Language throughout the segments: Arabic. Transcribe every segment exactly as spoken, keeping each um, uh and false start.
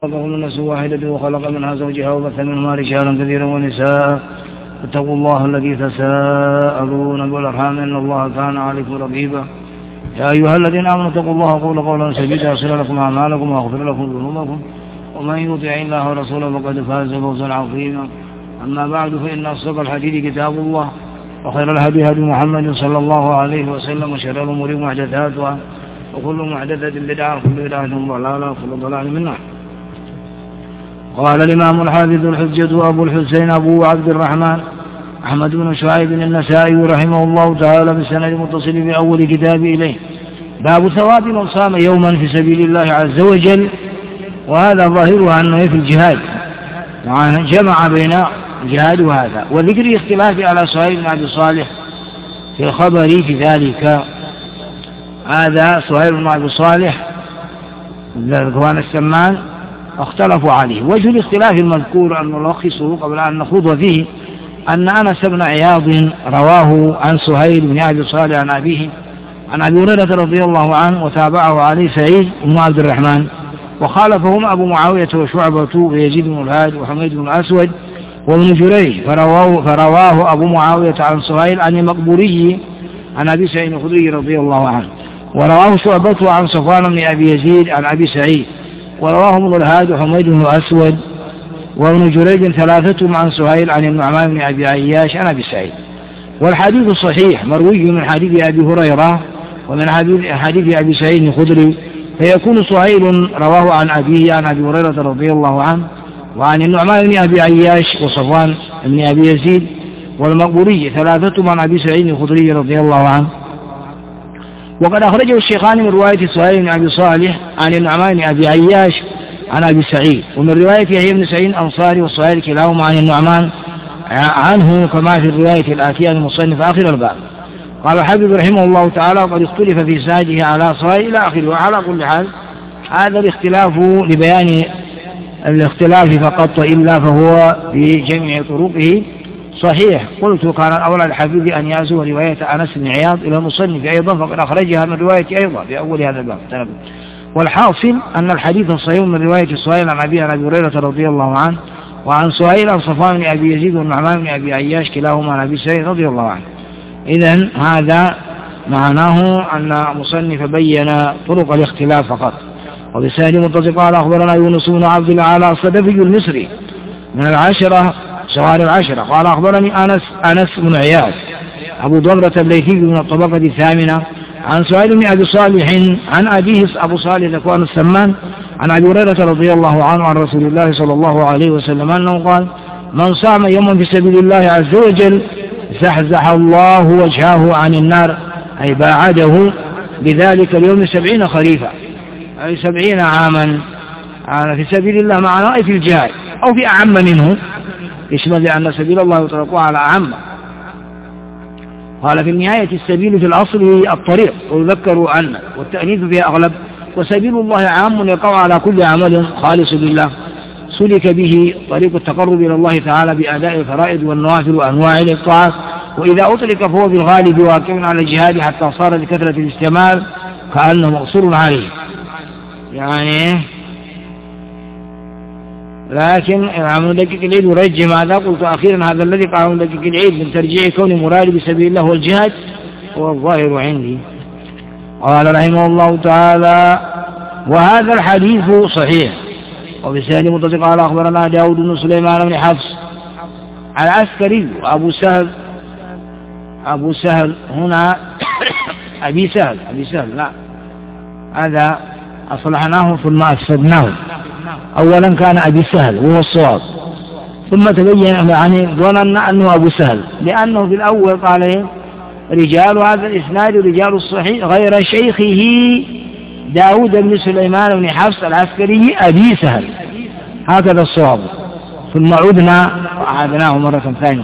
خلق من نفس واحدة وخلق منها زوجها وبث منهما رجالا كثيرا ونساء. اتقوا الله الذي تساءلون بالأرحام إن الله كان عليكم رقيبا. يا أيها الذين آمنوا اتقوا الله وقولوا قولا سديدا يصلح لكم أعمالكم ويغفر لكم ذنوبكم ومن يطع الله ورسوله فقد فاز فوزا عظيما. أما بعد فإن أصدق الحديث كتاب الله وخير الهدي هدي محمد صلى الله عليه وسلم وشر الأمور محدثاتها وكل محدثة بدعة وكل بدعة ضلالة وكل ضلالة من النار. قال الإمام الحافظ الحجة أبو الحسين أبو عبد الرحمن أحمد بن شعيب النسائي رحمه الله تعالى بسند متصل في أول كتاب إليه: باب ثواب من صام يوما في سبيل الله عز وجل. وهذا ظاهرها أنه في الجهاد، جمع بين الجهاد وهذا، وذكر اختلاف على سهيل بن أبي صالح في الخبر في ذلك. هذا سهيل بن أبي صالح ذكوان السمان اختلفوا عليه. وجه الاختلاف المذكور أن نلخصه قبل أن نخوض فيه أن أنس بن عياض رواه عن سهيل بن أبي صالح عن أبيه عن أبي هريرة رضي الله عنه، وتابعه عليه سعيد بن عبد الرحمن، وخالفهم أبو معاوية وشعبة ويزيد بن الهاد وحميد بن الأسود وابن جريج، فرواه, فرواه أبو معاوية عن سهيل عن المقبوري عن أبي سعيد الخدري رضي الله عنه، ورواه شعبة عن صفوان بن أبي يزيد عن أبي سعيد، ورواه ابن الهاد وحميد بن الأسود وابن جريج ثلاثتهم عن سهيل عن النعمان بن أبي عياش عن أبي سعيد. والحديث الصحيح مروي من حديث أبي هريرة ومن حديث أبي سعيد الخدري، فيكون سهيل رواه عن أبيه عن أبي هريرة رضي الله عنه وعن النعمان بن أبي عياش وصفوان بن أبي يزيد والمقبوري ثلاثتهم عن أبي سعيد الخدري رضي الله عنه. وقد أخرجه الشيخان من رواية سهيل بن أبي صالح عن النعمان بن أبي عياش عن أبي سعيد، ومن رواية يحيى بن سعيد الأنصاري وسهيل كلاهما عن النعمان عنه، كما في الرواية الآتية المصنف آخر الباب. قال الحافظ رحمه الله تعالى: وقد اختلف في ساده على سهيل إلى آخره. وعلى كل حال هذا الاختلاف لبيان الاختلاف فقط، إلا فهو في جميع طرقه صحيح. قلت كان أولى الحافظ أن يعزو رواية أنس بن عياض إلى المصنف أيضا، فقد أخرجها من رواية أيضا في أول هذا الباب. والحاصل أن الحديث الصحيح من رواية سهيل عن أبي عن أبي هريرة رضي الله عنه وعن سهيل عن صفوان بن أبي يزيد والنعمان بن أبي عياش كلاهما عن أبي سعيد رضي الله عنه. إذن هذا معناه أن مصنف بين طرق الاختلاف فقط. وبسند متصل قال: أخبرنا يونس بن عبد العالى الصدفي المصري من العشرة صغار العشرة قال: أخبرني أنس أنس بن عياض أبو ضمرة الليثي من الطبقة الثامنة عن سهيل بن أبي صالح عن أبيه أبو صالح ذكوان السمان عن أبي هريرة رضي الله عنه عن رسول الله صلى الله عليه وسلم أنه قال: من صام يوما في سبيل الله عز وجل زحزح الله وجهه عن النار، أي باعده بذلك اليوم سبعين خريفا، أي سبعين عاما في سبيل الله، معناه في الجهاد أو في أعم منه، يشمل لأن سبيل الله يطلق على أعم. قال: في النهاية السبيل في الأصل الطريق، ويذكر أن والتأنيث فيها أغلب، وسبيل الله عام يقع على كل عمل خالص لله سلك به طريق التقرب إلى الله تعالى بأداء الفرائض والنوافل وأنواع الطاعات. وإذا أطلق فهو بالغالب واقع على الجهاد حتى صار لكثرة الاستعمال كأنه مقصور عليه. يعني لكن عمل دقيق العيد ورجع ماذا قلت أخيرا، هذا الذي قال دقيق العيد من ترجيع كون مراد بسبيل الله والجهاد هو الظاهر عندي. قال رحمه الله تعالى: وهذا الحديث صحيح. وبسند متصل قال: أخبرنا داود بن سليمان بن حفص العسكري وأبو سهل أبو سهل هنا أبي سهل أبي سهل لا، هذا أصلحناه ثم أفسدناه. أولا كان أبي سهل وهو الصواب، ثم تبين يعني ظننا أنه أبو سهل، لأنه في الأول قال: رجال هذا الإسناد رجال الصحيح غير شيخه داود بن سليمان بن حفص العسكري أبي سهل، هكذا الصواب. ثم عدنا وأعادناه مرة ثانية.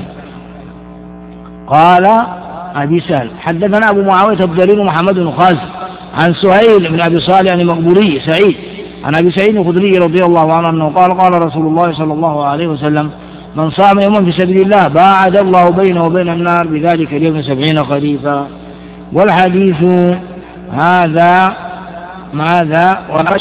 قال أبي سهل: حدثنا أبو معاوية الضرير محمد بن خازم عن سهيل بن أبي صالح عن المقبوري سعيد عن أبي سعيد الخدري رضي الله عنه أنه قال: قال رسول الله صلى الله عليه وسلم: من صام يوما في سبيل الله باعد الله بينه وبين النار بذلك اليوم سبعين خريفا. والحديث هذا ماذا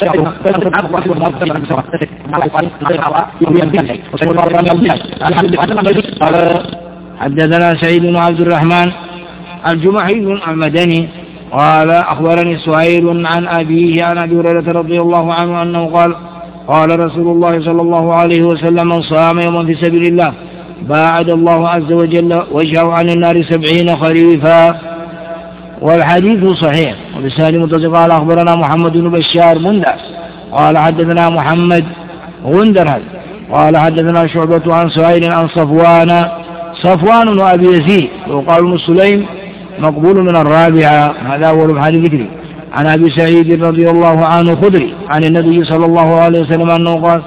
حدثنا سعيد بن عبد الرحمن الجمحي المدني قال أخبرني سهيل عن أبيه عن أبي هريرة رضي الله عنه أنه قال قال رسول الله صلى الله عليه وسلم من صام يوما في سبيل الله باعد الله عز وجل وجهه عن النار سبعين خريفا. والحديث صحيح. وبسالم متصل قال أخبرنا محمد بن بشار مندى قال حدثنا محمد غندر قال حدثنا شعبة عن سهيل عن صفوان صفوان وأبي يزيد وقال ابن سليم مقبول من الرابعة. هذا هو الحديث ذكري. عن أبي سعيد رضي الله عنه خدري عن النبي صلى الله عليه وسلم أنه قال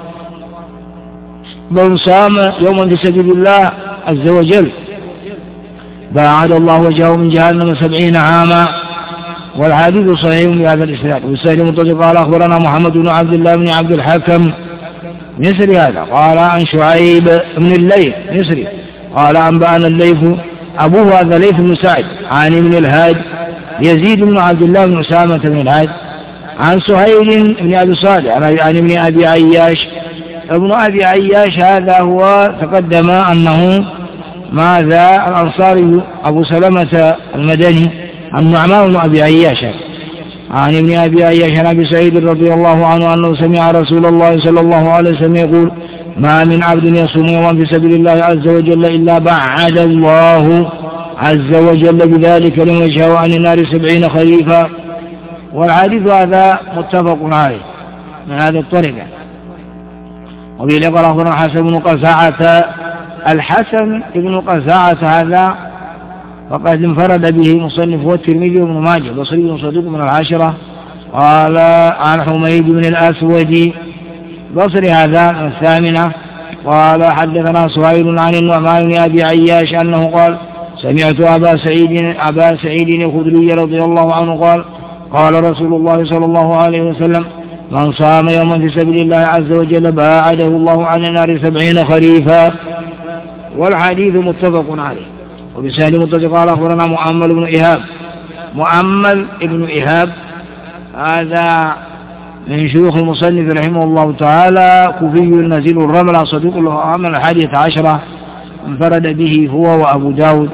من صام يوما في سبيل الله عز وجل باعد الله وجهه من جهنم سبعين عاما. والحديث صحيح بهذا الإسناد. والسائل متصل قال أخبرنا محمد بن عبد الله بن عبد الحكم مصري هذا قال عن شعيب بن الليث مصري قال أنبأنا الليث أبوه هذا ليث بن سعد عن ابن الهاد يزيد بن عبد الله بن أسامة بن الهاد عن سهيل بن أبي صالح عن ابن أبي عياش. ابن أبي عياش هذا هو تقدم أنه ماذا الأنصاري أبو سلمة المدني النعمان بن أبي عياش عن ابن أبي عياش عن أبي سعيد رضي الله عنه أنه سمع رسول الله صلى الله عليه وسلم يقول ما من عبد يصوم يوما في سبيل الله عز وجل إلا بعد الله عز وجل بذلك لمن وجهه عن النار سبعين خريفا. والحديث هذا متفق عليه من هذه الطريقة. وفي لقاء أخبرنا حسن بن قزعة الحسن بن قزعة هذا وقد انفرد به مصنف والترمذي وابن ماجه بصري صدوق من العاشرة. قال عن حميد بن الأسود بصري هذا الثامنة قال حدثنا سهيل عن النعمان بن أبي عياش أنه قال سمعت أبا سعيد أبا سعيد الخدري رضي الله عنه قال قال رسول الله صلى الله عليه وسلم من صام يوما في سبيل الله عز وجل باعده الله عن النار سبعين خريفا. والحديث متفق عليه. وبسهل متصل قال أخبرنا مؤمل بن إيهاب مؤمل بن إيهاب هذا من شيوخ المصنف رحمه الله تعالى كوفي نزيل الرمل صدوق له عمل الحادية عشرة انفرد به هو وأبو داود.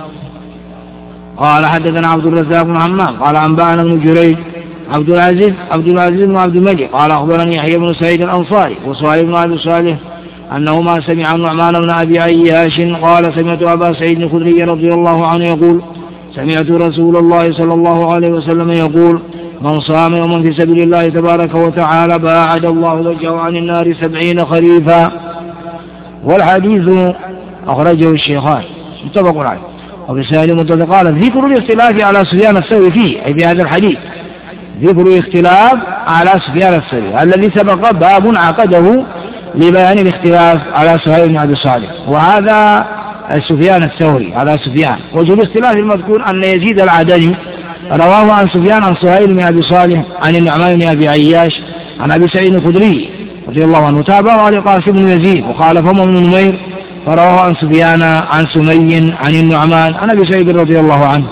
قال حدثنا عبد الرزاق بن حمام قال أنبأنا بن جريج عبد العزيز عبد العزيز بن عبد المجيد قال أخبرني يحيى بن سعيد الأنصاري وصالح بن أبي صالح أنهما سمع النعمان بن أبي عياش قال سمعت أبا سعيد الخدري رضي الله عنه يقول سمعت رسول الله صلى الله عليه وسلم يقول من صام يوما في سبيل الله تبارك وتعالى باعد الله وجهه عن النار سبعين خريفا. والحديث أخرجه الشيخان متفق عليه. وبسائل متفق قال ذكر الاختلاف على سفيان الثوري فيه أي في هذا الحديث ذكر الاختلاف على سفيان الثوري الذي سبق باب عقده لبيان الاختلاف على سهيل بن أبي صالح وهذا سفيان الثوري على سفيان. وجه الاختلاف المذكور أن يزيد العدني رواه عن سفيان عن سهيل بن أبي صالح عن النعمان بن أبي عياش عن أبي سعيد الخدري رضي الله عنه تابعه على قاسم بن يزيد وخالفهم ابن نمير فرواه عن سفيان عن سمي عن النعمان عن أبي سعيد رضي الله عنه.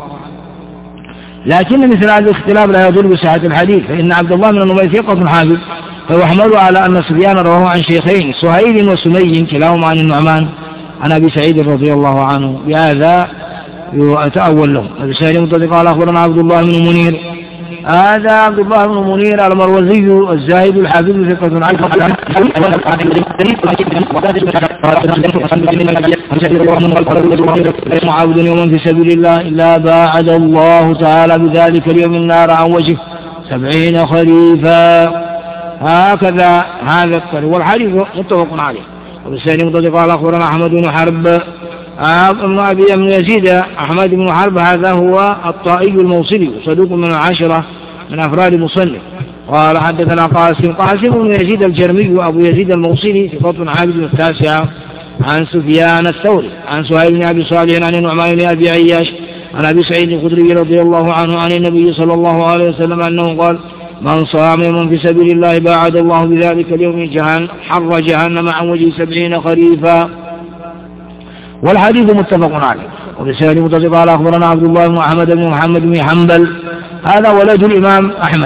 لكن مثل هذا الاختلاف لا يدل بصحة الحديث فإن عبد الله بن نمير ثقة حافظ فيحمل على أن سفيان رواه عن شيخين سهيل وسمي كلاهما عن النعمان عن أبي سعيد رضي الله عنه بهذا يتأول له. أبي سعيد متفق قال أخبرنا عبد الله بن منير هذا عبد الله بن منير المروزي الزاهد الحافظ ثقة عنه عبد يوما في سبيل الله إلا باعد الله تعالى بذلك اليوم النار عن وجهه سبعين خريفا. هكذا هذا الطريق. والحديث متفق عليه. وبالسنة متفق قال أخبرنا أحمد بن حرب ابن أبي بن يزيد أحمد بن حرب هذا هو الطائي الموصلي صدوق من العشرة من أفراد مصنف. قال حدثنا قاسم قاسم بن يزيد الجرمي أبو يزيد الموصلي ثقة عابد التاسعة عن سفيان الثوري عن سهيل بن أبي صالح عن النعمان بن أبي عياش عن أبي سعيد الخدري رضي الله عنه عن النبي صلى الله عليه وسلم أنه قال من صام يوما في سبيل الله باعد الله بذلك اليوم جهنم حر جهنم عن وجه سبعين خريفا. والحديث متفق عليه. وبسند متصل قال أخبرنا عبد الله بن أحمد بن محمد بن حنبل هذا ولد الإمام أحمد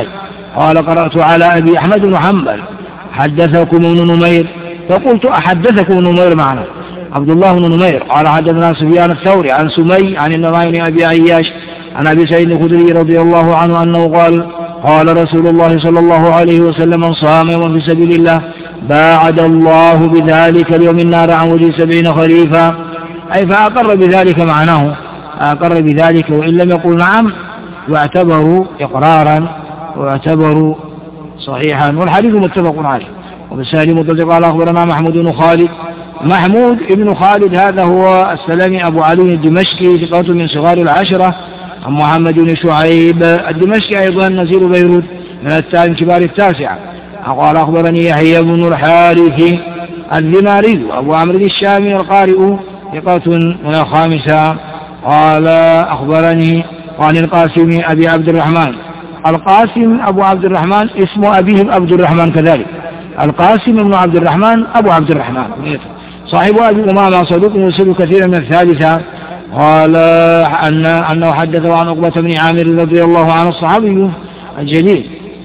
قال قرأت على أبي أحمد بن حنبل حدثكم ابن نمير، فقلت أحدثكم ابن نمير معنا عبد الله بن نمير؟ قال حدثنا سفيان الثوري عن سمي عن النعمان بن أبي عياش عن أبي سعيد الخدري رضي الله عنه أنه قال قال رسول الله صلى الله عليه وسلم من صام يوما في سبيل الله باعد الله بذلك اليوم النار عن وجه سبعين خريفا، أي فأقر بذلك معناه، أقر بذلك وإن لم يقل نعم واعتبروا إقرارا واعتبروا صحيحا. والحديث متفق عليه. وبالسالي مطلق قال أخبرنا محمود بن خالد. محمود بن خالد هذا هو السلمي أبو علي الدمشقي ثقة من صغار العشرة عن محمد بن شعيب الدمشقي أيضا نزيل بيروت من التابعين كبار التاسعة. قال أخبرني يحيى بن الحارث الذماري أبو عمرو الشامي القارئ ثقة من الخامسة. قال أخبرني قال القاسم أبي عبد الرحمن. القاسم أبو عبد الرحمن اسم أبيه عبد الرحمن كذلك، القاسم بن عبد الرحمن أبو عبد الرحمن صاحب أبي أمامة صدوق يرسل كثيرا من الثالثة. قال أن أنه حدثه عن عقبة بن عامر رضي الله عنه الصحابي الجليل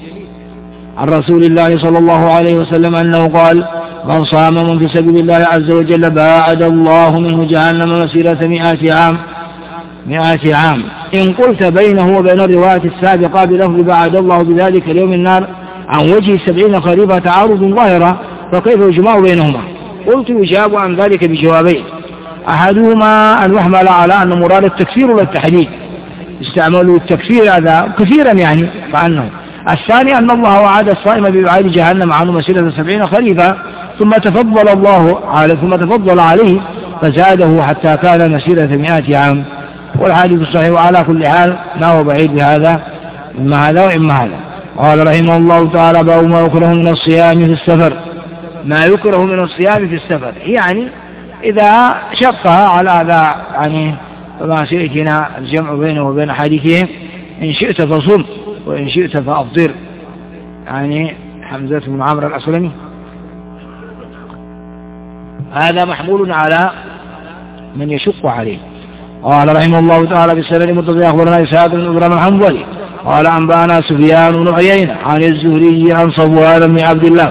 عن رسول الله صلى الله عليه وسلم أنه قال من صام من في سبيل الله عز وجل باعد الله منه جهنم مسيرة مئة عام مئة عام. إن قلت بينه وبين الرواية السابقة بلفظ باعد الله بذلك اليوم النار عن وجه سبعين خريفا تعارض ظاهرة، فكيف يجمع بينهما؟ قلت يجاب عن ذلك بجوابين: أحدهما أن يحمل على أن مراد التكفير والتحديد، استعملوا التكفير هذا كثيرا يعني فعنه. الثاني أن الله وعد الصائم ببعاد جهنم عنه مسيرة سبعين خريفا ثم تفضل الله عليه ثم تفضل عليه فزاده حتى كان مسيرة مئة عام. والحديث الصحيح. وعلى كل حال ما هو بعيد بهذا إما هذا وإما هذا. قال رحمه الله تعالى: باب ما يكره من الصيام في السفر. ما يكره من الصيام في السفر يعني إذا شقها على هذا يعني فما سيأتينا الجمع بينه وبين حديثهم: إن شئت فصم وإن شئت فأفطر، يعني حمزة بن عمرو الأسلمي. هذا محمول على من يشق عليه. قال رحمه الله تعالى: بالسند المتصل أخبرنا إسحاق بن إبراهيم الحنظلي قال أنبأنا سفيان بن عيينة عن الزهري عن صفوان بن عبد الله.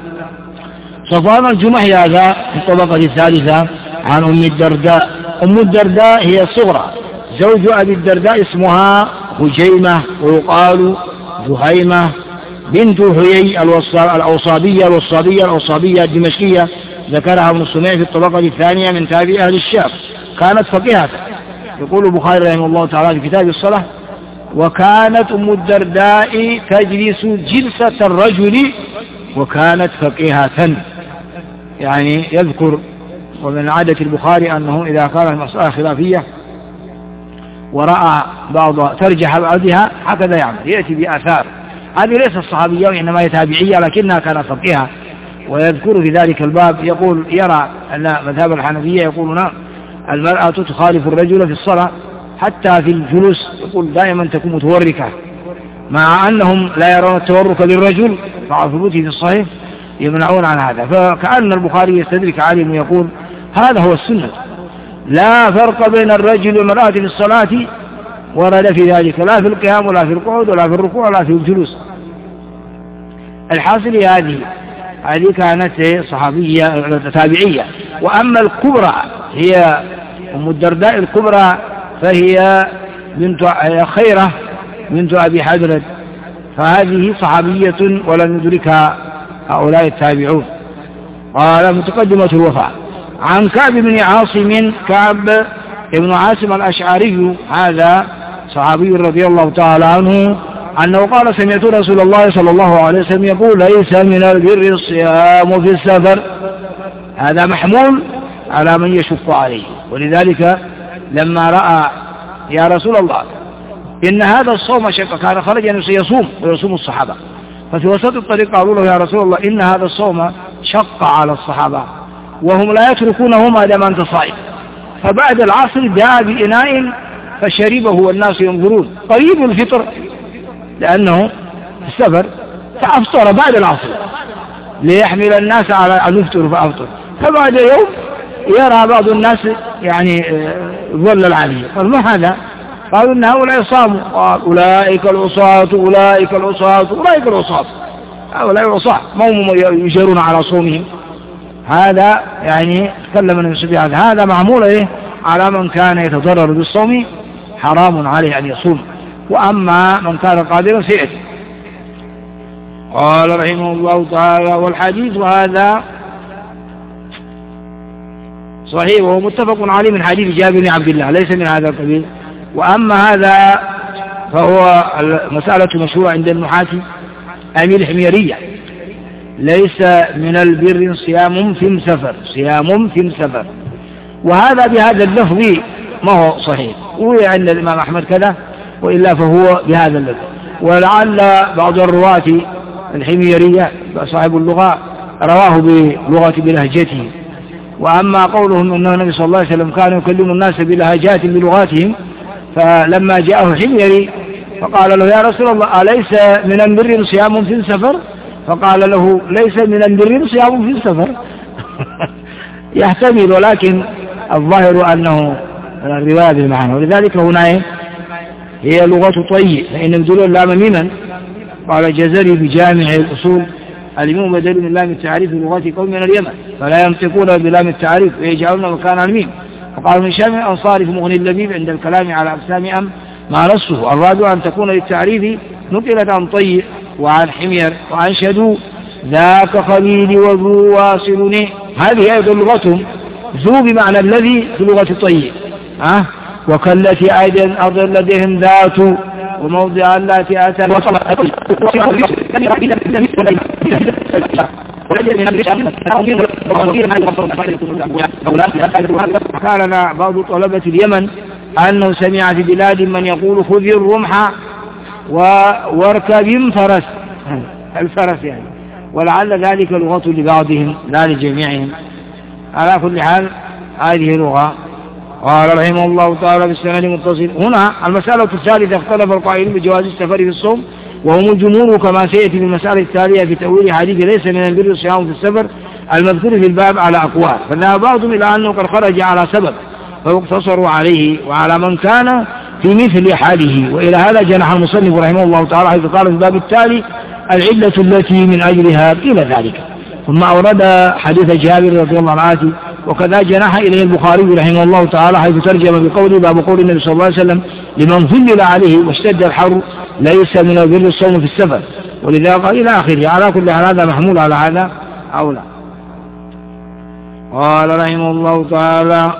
صفوان الجمحي هذا في الطبقة الثالثة عن أم الدرداء. أم الدرداء هي الصغرى، زوج أبي الدرداء اسمها هجيمة ويقال زهيمة بنت حيي الأوصابية الوصابية الأوصابية الدمشقية، ذكرها ابن السميع في الطبقة الثانية من تابع أهل الشام. كانت فقيهة، يقول البخاري رحمه الله تعالى في كتاب الصلاة: وكانت أم الدرداء تجلس جلسة الرجل وكانت فقيهة. يعني يذكر ومن عادة البخاري أنه إذا كانت المسألة خلافية ورأى بعض ترجح بعضها هكذا يعمل، يأتي بآثار. هذه ليست الصحابية وإنما هي تابعية لكنها كانت فقيهة. ويذكر في ذلك الباب يقول: يرى أن مذهب الحنفية يقولون المرأة تخالف الرجل في الصلاة حتى في الجلوس، يقول دائما تكون متوركة، مع أنهم لا يرون التورك للرجل مع ثبوته في الصحيح يمنعون عن هذا. فكأن البخاري يستدرك عليه ويقول هذا هو السنة، لا فرق بين الرجل والمرأة في الصلاة ورد في ذلك لا في القيام ولا في القعود ولا في الركوع ولا في الجلوس. الحاصل هذه هذه كانت صحابية تابعية. وأما الكبرى هي أم الدرداء الكبرى فهي بنت خيرة بنت أبي حدرد، فهذه صحابية ولم يدركها هؤلاء التابعون. قال: متقدمة الوفاء. عن كعب بن عاصم، كعب بن عاصم الأشعري هذا صحابي رضي الله تعالى عنه أنه قال: سمعت رسول الله صلى الله عليه وسلم يقول: ليس من البر الصيام في السفر. هذا محمول على من يشق عليه. ولذلك لما رأى يا رسول الله إن هذا الصوم شق، كان خرج أن سيصوم ويصوم الصحابة، ففي وسط الطريق قالوا له: يا رسول الله إن هذا الصوم شق على الصحابة وهم لا يتركونه ما دام أنت صائم. فبعد العصر جاء بإناء فشربه والناس ينظرون، قريب الفطر لأنه السفر، فأفطر بعد العصر ليحمل الناس على أن يفطر فأفطر. فبعد يوم يرى بعض الناس يعني ظل العالية، قال: ما هذا؟ قالوا إن هؤلاء صاموا، قال أولئك العصاة أولئك العصاة أولئك العصاة، هؤلاء العصاة ما هم يجرون على صومهم. هذا يعني تكلم النبي صلى الله عليه وسلم هذا معمول إيه على من كان يتضرر بالصوم حرام عليه أن يصوم، وأما من كان قادرا سيأتي. قال رحمه الله تعالى والحديث هذا صحيح وهو متفق عليه من حديث جابر بن عبد الله ليس من هذا القبيل. وأما هذا فهو مسألة مشهورة عند النحاة أمي الحميرية، ليس من البر صيام في سفر، صيام في سفر، وهذا بهذا اللفظ ما هو صحيح، وعند الإمام أحمد كذا، وإلا فهو بهذا اللفظ. ولعل بعض الرواة الحميرية صاحب اللغة رواه بلغة بلهجته. وأما قولهم أن النبي صلى الله عليه وسلم كان يكلم الناس بلهجات بلغاتهم، فلما جاءه حميري فقال له يا رسول الله أليس من البر صيام في السفر؟ فقال له ليس من البر صيام في السفر. يحتمل، ولكن الظاهر أنه الرواية بالمعنى. ولذلك هنا هي لغة طيء، فإن الدلول لام ميما. قال الجزري بجامع الأصول اليمين بدل من لام التعريف لغات قوم من اليمن فلا ينطقون بلام التعريف ويجعلون مكان الميم. وقال من شام الأنصار في مغني اللبيب عند الكلام على أقسام أم ما نصه. الرابع أن تكون للتعريف نقلت عن طيء وعن حمير وعن شدو ذاك خليل وذو واصلني. هذه أيضا لغتهم، ذو بمعنى الذي في لغة طيء، أه؟ وكالتي أيضا أرض لديهم ذات وموضع التي أتى قال لنا بعض طلبة اليمن أنه سمع في بلاد من يقول خذ الرمح واركب فرس، الفرس يعني، ولعل ذلك لغة لبعضهم لا لجميعهم. على كل حال هذه لغة. قال رحمه الله تعالى بالسند متصل. هنا المسألة الثالثة اختلف القائلين بجواز السفر في الصوم وهم الجمهور كما سيأتي في المسألة التالية في تأويل حديث ليس من البر الصيام في السفر المذكور في الباب على أقوال، فذهب بعضهم إلى أنه قد خرج على سبب فاقتصروا عليه وعلى من كان في مثل حاله. وإلى هذا جنح المصنف رحمه الله تعالى حيث قال في الباب التالي العلة التي من أجلها إلى ذلك، ثم أورد حديث جابر رضي الله عنه. وكذا جنح إليه البخاري رحمه الله تعالى حيث ترجم بقوله باب قول النبي صلى الله عليه وسلم لمن ظلل عليه واشتد الحر ليس من البر الصوم في السفر، ولذا قال إلى آخره. على كل حال هذا محمول على هذا أو لا. قال رحمه الله تعالى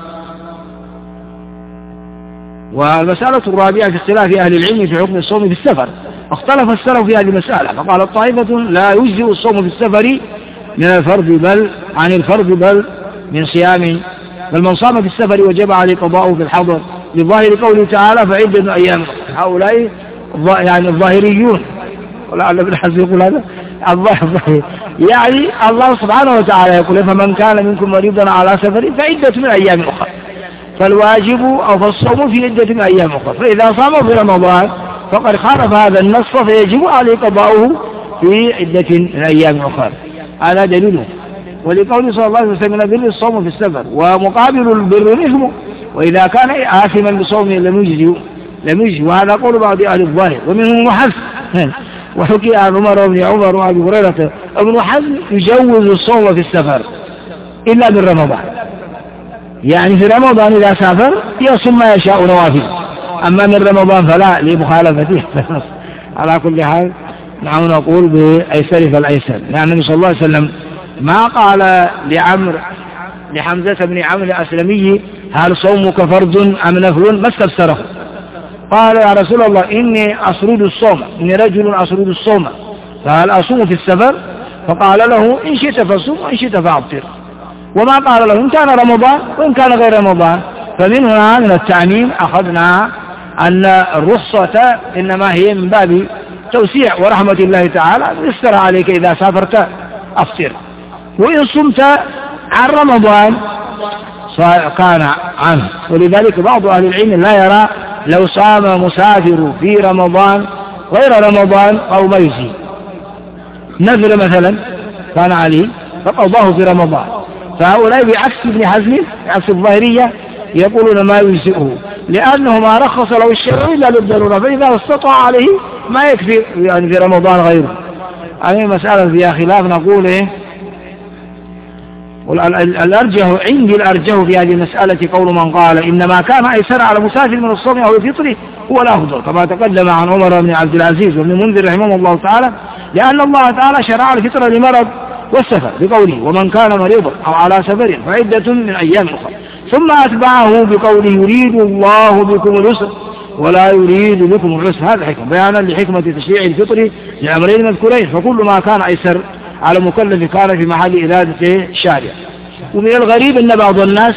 والمسألة الرابعة في اختلاف أهل العلم في حكم الصوم في السفر. اختلف السلف في هذه المسألة، فقال الطائفة لا يجزئ الصوم في السفر من الفرض بل عن الفرض بل من صيام، بل من صام في السفر وجب عليه قضاؤه في الحضر لظاهر قوله تعالى فعدة أيام. هؤلاء يعني الظاهريون، ولعل ابن حزم يقول هذا الظاهر، يعني الله سبحانه وتعالى يقول فمن كان منكم مريضا على سفر فعدة من أيام أخرى، فالواجب أو فالصوم في عدة من أيام أخرى. فإذا صام في رمضان فقد خالف هذا النص فيجب عليه قضاؤه في عدة من أيام أخرى. هذا دليله. ولقول صلى الله عليه وسلم من البر الصوم في السفر ومقابل البر الإثم، وإذا كان آثما بصومه لم يجزي لم يجزي وهذا قول بعض أهل الظاهر. ومنهم محف وحكي عن عمر بن عمر وأبي هريرة ابن حزم يجوز الصوم في السفر إلا بالرمضان، يعني في رمضان إذا سافر يصوم ما يشاء نوافل، أما من رمضان فلا لمخالفته. على كل حال نحن نقول بأيسر فالأيسر، لأن النبي صلى الله عليه وسلم ما قال لعمر لحمزة بن عمرو الأسلمي هل صومك فرض أم نفل؟ ما استفسره، قال يا رسول الله إني أصرد الصوم، إني رجل أصرد الصوم فهل أصوم في السفر؟ فقال له إن شئت فصوم وإن شئت فأفطر. وما قال له إن كان رمضان وإن كان غير رمضان. فمن هنا من التعميم أخذنا أن الرخصة إنما هي من باب توسيع ورحمة الله تعالى، يسر عليك إذا سافرت أفطر، وإن صمت عن رمضان كان عنه. ولذلك بعض أهل العلم لا يرى لو صام مسافر في رمضان غير رمضان أو ما يجزي، نذر مثلا كان عليه فقضاه في رمضان. فهؤلاء بعكس ابن حزم بعكس الظاهرية يقولون ما يجزئه، لأنه ما رخص له الشرع إلا للضرورة، فإذا استطاع عليه ما يكفي يعني في رمضان غيره. هذه مسألة فيها خلاف، نقول إيه الأرجح عندي الأرجح في هذه المسألة قول من قال إنما كان أيسر على مسافر من الصوم أو الفطر هو الأفضل، كما تقدم عن عمر بن عبد العزيز وابن منذر رحمه الله تعالى، لأن الله تعالى شرع الفطر لمرض والسفر بقوله ومن كان مريضا أو على سفر فعدة من أيام أخرى، ثم أتبعه بقوله يريد الله بكم اليسر ولا يريد بكم العسر، هذا حكم بيانا لحكمة تشريع الفطر لأمرين مذكورين، فكل ما كان أيسر على مكلف كان في محل إرادة الشارع. ومن الغريب أن بعض الناس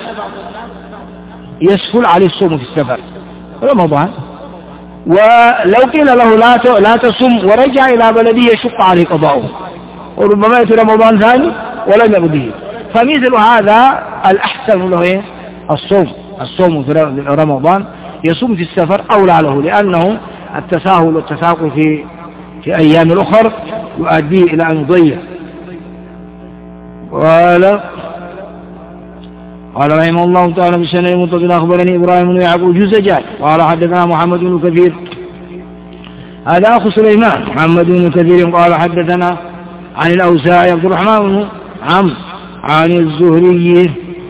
يسهل عليه الصوم في السفر رمضان، ولو قيل له لا لا تصم ورجع إلى بلده يشق عليه قضاؤه، وربما يأتي رمضان ثاني ولم يقضيه. فمثل هذا الأحسن له إيه؟ الصوم الصوم في رمضان، يصوم في السفر أولى له، لأنه التساهل والتساقل في في أيام الأخر يؤديه إلى أن يضيع. قال قال رحمه الله تعالى في السنة المتصل أخبرني إبراهيم بن يعقوب جزجان قال حدثنا محمد بن كثير، هذا أخو سليمان محمد بن كثير قال حدثنا عن الأوزاعي عبد الرحمن بن عمرو عن الزهري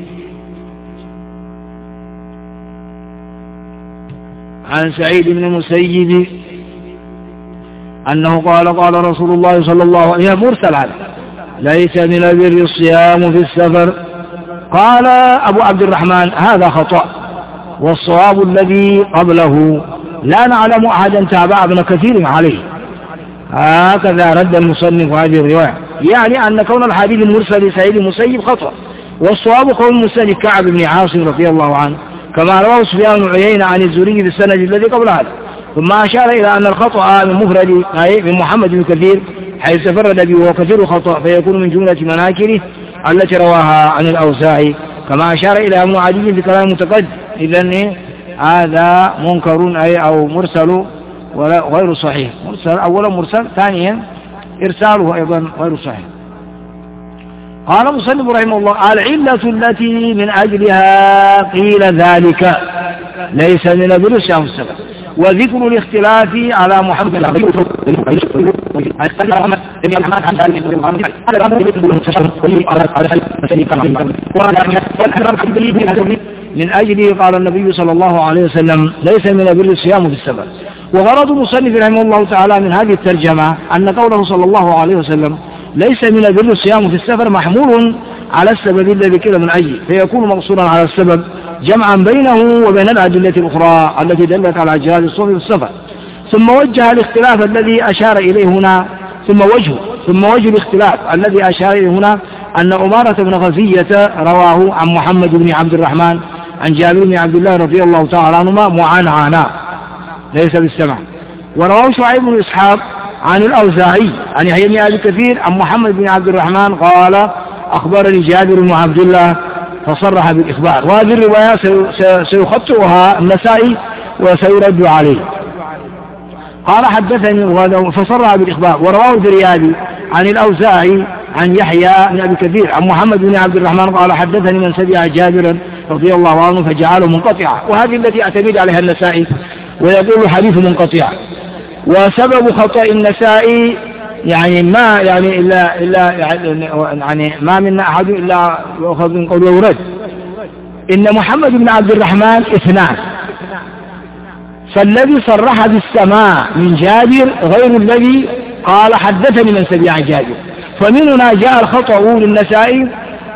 عن سعيد بن المسيب أنه قال قال رسول الله صلى الله عليه وسلم مرسل هذا ليس من البر الصيام في السفر. قال أبو عبد الرحمن هذا خطأ، والصواب الذي قبله لا نعلم أحدا تابع ابن كثير عليه، هكذا رد المصنف هذه الرواية، يعني أن كون الحديث المرسل لسعيد المسيب خطأ، والصواب قول المسند كعب بن عاصم رضي الله عنه كما رواه سفيان بن عيينة عن الزهري في السند الذي قبل هذا. ثم أشار إلى أن الخطأ من مفرد أي من محمد بن كثير حيث تفرد به وكثير خطأ فيكون من جملة مناكره التي رواها عن الأوزاعي، كما أشار إلى ابن عدي بكلام متقدم. إذن هذا منكر أي أو مرسل غير صحيح، مرسل أولا مرسل، ثانيا إرساله أيضا غير صحيح. قال مصنف رحمه الله العلة التي من أجلها قيل ذلك ليس من البر الصيام في السفر، وذكر الاختلاف على محمد من أجله قال النبي صلى الله عليه وسلم ليس من البر الصيام في السفر. وغرض المصنف رحمه الله تعالى من هذه الترجمة أن قوله صلى الله عليه وسلم ليس من البر الصيام في السفر محمول على السبب الذي كده من أجله، فيكون مقصورا على السبب جمعا بينه وبين الأدلة الأخرى التي دلت على جواز الصوم في السفر. ثم وجه الاختلاف الذي أشار إليه هنا ثم وجه ثم وجه الاختلاف الذي أشار إليه هنا أن أمارة بن غزية رواه عن محمد بن عبد الرحمن عن جابر بن عبد الله رضي الله تعالى عنهما معنعنا ليس بالسمع، ورواه شعيب بن إسحاق عن الأوزاعي عن يحيى بن أبي كثير عن محمد بن عبد الرحمن قال أخبرني جابر بن عبد الله فصرح بالإخبار. وهذه الرواية سيخطئها النسائي وسيرد عليه. قال حدثني فصرح بالإخبار، ورواه الفريابي عن الأوزاعي عن يحيى بن أبي كثير عن محمد بن عبد الرحمن قال حدثني من سمع جابرا رضي الله عنه فجعله منقطعا، وهذه التي اعتمد عليها النسائي ويقول حديث منقطع. وسبب خطأ النسائي يعني ما يعني إلا إلا يعني ما منا أحد إلا يأخذ من قول ورد، إن محمد بن عبد الرحمن اثنان، فالذي صرح بالسماع من جابر غير الذي قال حدثني من سمع جابر، فمن هنا جاء الخطأ للنسائي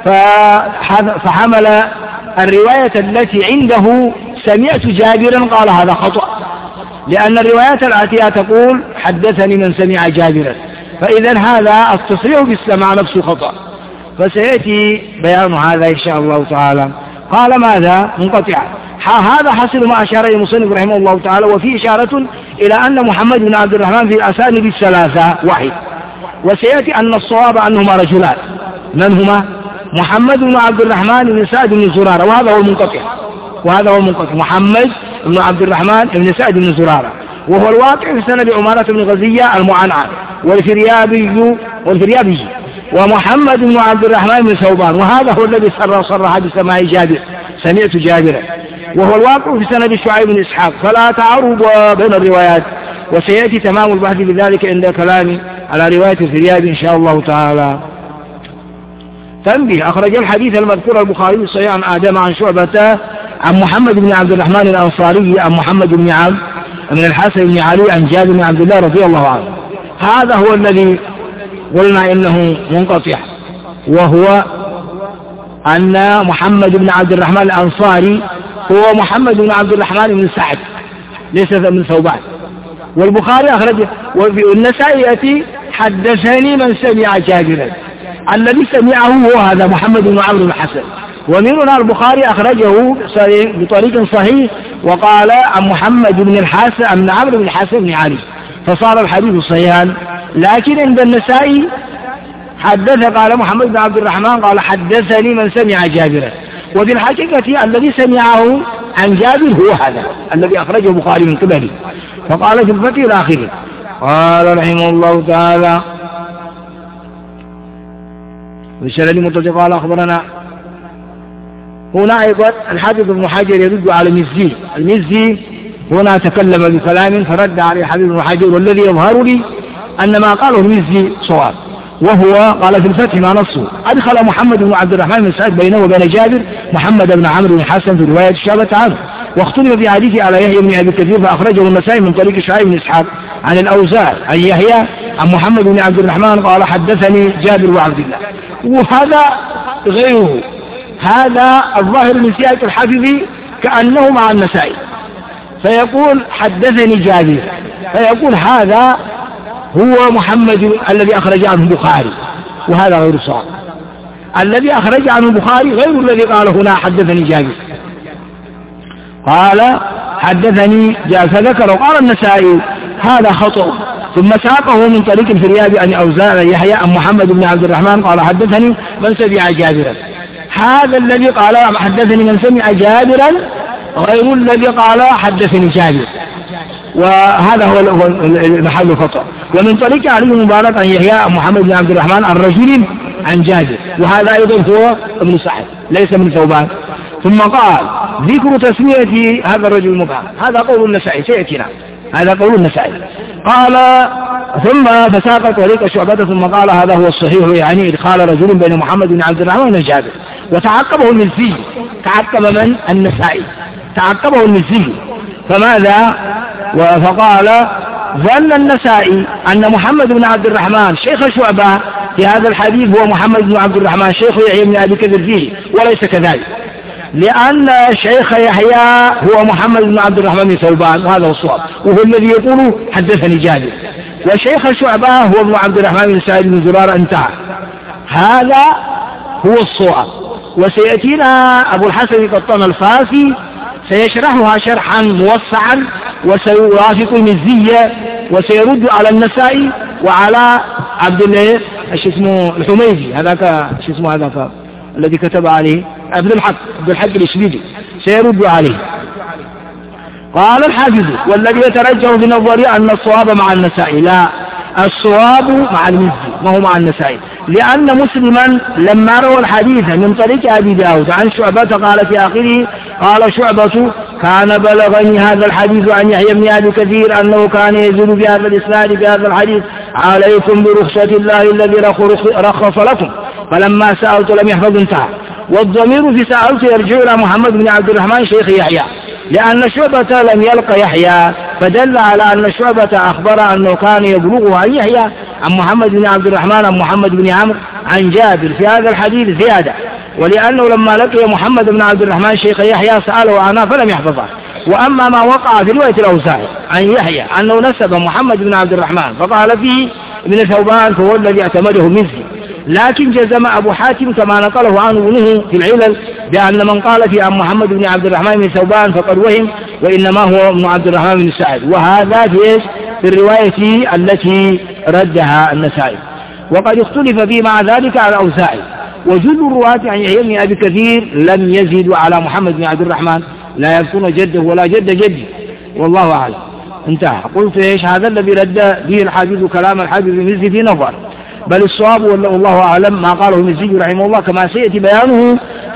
فحمل الرواية التي عنده سمعت جابرا قال هذا خطأ، لأن الروايات الآتية تقول حدثني من سمع جابرا، فإذا هذا التصريح بالسماع نفسه خطأ، فسيأتي بيان هذا إن شاء الله تعالى. قال ماذا منقطع، هذا حصل ما أشار إليه المصنف رحمه الله تعالى، وفي إشارة إلى أن محمد بن عبد الرحمن في الأسانيد الثلاثة واحد، وسيأتي أن الصواب أنهما رجلان، من هما؟ محمد بن عبد الرحمن بن سعد بن زرارة، وهذا هو المنقطع وهذا هو المنقطع محمد بن عبد الرحمن بن سعد بن زرارة، وهو الواقع في سند عمارة بن غزية المعنعن والفريابي والفريابي ومحمد بن عبد الرحمن بن ثوبان، وهذا هو الذي صرح صرح بسماع جابر سمعت جابرا. وهو الواقع في سند شعيب بن إسحاق، فلا تعارض بين الروايات، وسيأتي تمام البحث بذلك عند كلامي على رواية الفريابي إن شاء الله تعالى. تنبيه: أخرج الحديث المذكور البخاري صحيح عن آدم عن شعبة عن محمد بن عبد الرحمن الأنصاري عن محمد بن عمرو من الحسن بن علي عن جابر بن عبد الله رضي الله عنه. هذا هو الذي قلنا إنه منقطع، وهو أن محمد بن عبد الرحمن الأنصاري هو محمد بن عبد الرحمن بن سعد ليس من ثوبان. والبخاري أخرجه، وفي النسائي يأتي حدثني من سمع جابرا، الذي سمعه هو هذا محمد بن عمرو بن حسن. ومن هنا البخاري أخرجه بطريق صحيح وقال عن محمد بن الحسن عن عمرو بن الحسن بن علي، فصار الحديث صحيحا. لكن عند النسائي حدث قال محمد بن عبد الرحمن قال حدثني من سمع جابرا، وفي الحقيقة الذي سمعه عن جابر هو هذا الذي أخرجه البخاري من قبله. فقال في الفتح إلى آخره. قال رحمه الله تعالى: بسند متصل قال أخبرنا. هنا أيضا الحافظ ابن حجر يرد على المزي. المزي هنا تكلم بكلام فرد عليه الحافظ ابن حجر، والذي يظهر لي أن ما قاله المزي صواب، وهو قال في الفتح ما نصه: أدخل محمد بن عبد الرحمن بن سعد بينه وبين جابر محمد بن عمرو بن حسن في رواية شعبة عنه، واختلف في حديث على يحيى بن أبي كثير، فأخرجه النسائي من طريق شعيب بن إسحاق عن الأوزاع عن يحيى عن محمد بن عبد الرحمن قال حدثني جابر وعبد الله. وهذا غيره، هذا الظاهر من سياق الحافظ كأنه مع النسائي، فيقول حدثني جابر، فيقول هذا هو محمد الذي أخرج عنه البخاري، وهذا غير صحيح. الذي أخرج عنه البخاري غير الذي قال هنا حدثني جابر، قال حدثني جابر، فذكر وقال النسائي هذا خطأ، ثم ساقه من طريق الفريابي عن أوزاع يحيى عن محمد بن عبد الرحمن قال حدثني من سمع جابرا. هذا الذي قال حدثني من سمع جابرا غير الذي قال حدثني جابر، وهذا هو المحل الخطأ. ومن طريق علي المبارك عن يحيى عن محمد بن عبد الرحمن عن رجل عن جابر، وهذا أيضا هو ابن سعد ليس من ثوبان. ثم قال ذكر تسمية هذا الرجل المبهم، هذا قول النسائي سيأتينا، هذا قول النسائي. قال ثم فساق طريق شعبة ثم قال هذا هو الصحيح، يعني إدخال رجل بين محمد بن عبد الرحمن وجابر. وتعقبه المزي، تعقب من؟ النسائي، تعقبه المزي. فماذا؟ فقال ظن النسائي أن محمد بن عبد الرحمن شيخ شعبة في هذا الحديث هو محمد بن عبد الرحمن شيخ يحيى بن أبي كثير فيه، وليس كذلك، لأن شيخ يحيى هو محمد بن عبد الرحمن بن ثوبان، وهذا هو الصواب، وهو الذي يقول حدثني جابر. وشيخ شعبة هو ابن عبد الرحمن بن سعيد بن زرارة، انتهى. هذا هو الصواب. وسيأتينا أبو الحسن القطان الفاسي سيشرحها شرحا موسعا، وسيوافق المزية، وسيرد على النسائي وعلى عبد الله ايش اسمه الحميدي، هذاك ايش اسمه هذاك الذي كتب عليه عبد الحق عبد الحق الإشبيلي، سيرد عليه. قال الحافظ والذي يترجح بنظري أن الصواب مع النسائي، لا، الصواب مع المزي ما هو مع النسائي، لأن مسلما لما روى الحديث من طريق أبي داود عن شعبة قال في آخره قال شعبة كان بلغني هذا الحديث عن يحيى بن أبي كثير أنه كان يزيد بهذا الإسناد بهذا الحديث عليكم برخصة الله الذي رخص لكم، فلما سألت لم يحفظ انتهى. والضمير في سألت يرجع إلى محمد بن عبد الرحمن شيخ يحيى، لأن شعبة لم يلقى يحيى، فدل على أن شعبة أخبر أنه كان يبلغه عن يحيى عن محمد بن عبد الرحمن عن محمد بن عمرو عن جابر في هذا الحديث زيادة. ولأنه لما لقي محمد بن عبد الرحمن شيخ يحيى سأله عنها فلم يحفظها. وأما ما وقع في رواية الأوزاعي عن يحيى أنه نسب محمد بن عبد الرحمن فقال فيه ابن ثوبان فهو الذي اعتمده المزي، لكن جزم أبو حاتم كما نقله عنه ابنه في العلل بأن من قال في عن محمد بن عبد الرحمن بن ثوبان فقد وهم، وإنما هو ابن عبد الرحمن بن سعد. وهذا في في الرواية التي ردها النسائي. وقد اختلف فيه مع ذلك على الأوزاعي، وجل الرواة عن يحيى بن أبي كثير لم يزيدوا على محمد بن عبد الرحمن، لا يذكرون جده ولا جد جدي، والله أعلم. انتهى. قلت ايش هذا الذي رد به الحديث كلام الحديث المزي في نظر، بل الصواب والله أعلم ما قاله المزي رحمه الله كما سيأتي بيانه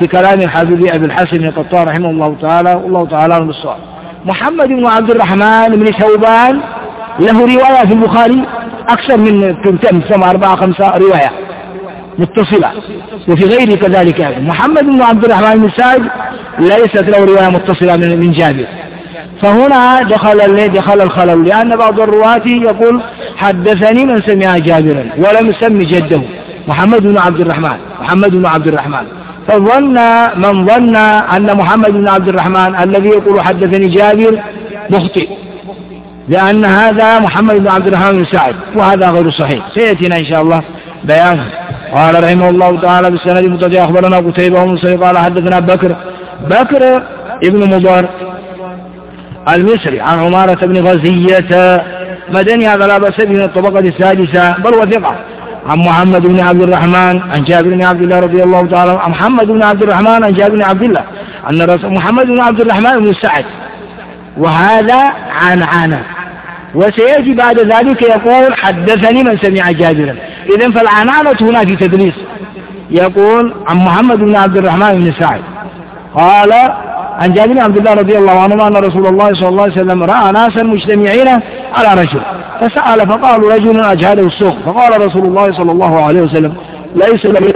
في كلام الحبيب أبي الحسن القطان رحمه الله تعالى، والله تعالى بالصواب. محمد بن عبد الرحمن بن ثوبان له رواية في البخاري أكثر من كم سمع أربعة خمسة رواية متصلة، وفي غيره كذلك. محمد بن عبد الرحمن بن سعد ليست له رواية متصلة من جابر، فهنا دخل دخل الخلل، لأن بعض الرواة يقول حدثني من سمع جابرا ولم يسمي جده محمد بن عبد الرحمن محمد بن عبد الرحمن فظن من ظن أن محمد بن عبد الرحمن الذي يقول حدثني جابر مخطئ، لأن هذا محمد بن عبد الرحمن بن سعد، وهذا غير صحيح، سيأتينا إن شاء الله بيانه. قال رحمه الله تعالى بالسند المتصل أخبرنا قتيبة بن سعيد قال حدثنا بكر بكر ابن مضر المصري عن عمارة بن غزية مدني، هذا لا بأس به من الطبقة السادسة بل وثقة، عن محمد بن عبد الرحمن عن جابر بن عبد الله رضي الله تعالى عن محمد بن عبد الرحمن عن جابر بن عبد الله أن رسول محمد بن عبد الرحمن بن سعد، وهذا عن عنه، وسيأتي بعد ذلك يقول حدثني من سمع جابرا. إذن فالعنعنة هنا في تدليس، يقول عن محمد بن عبد الرحمن بن سعد قال عن جابر بن عبد الله رضي الله عنه أن رسول الله صلى الله عليه وسلم رأى ناسا مجتمعين على رجل فسأل فقالوا رجل أجهله السوق، فقال رسول الله صلى الله عليه وسلم ليس لم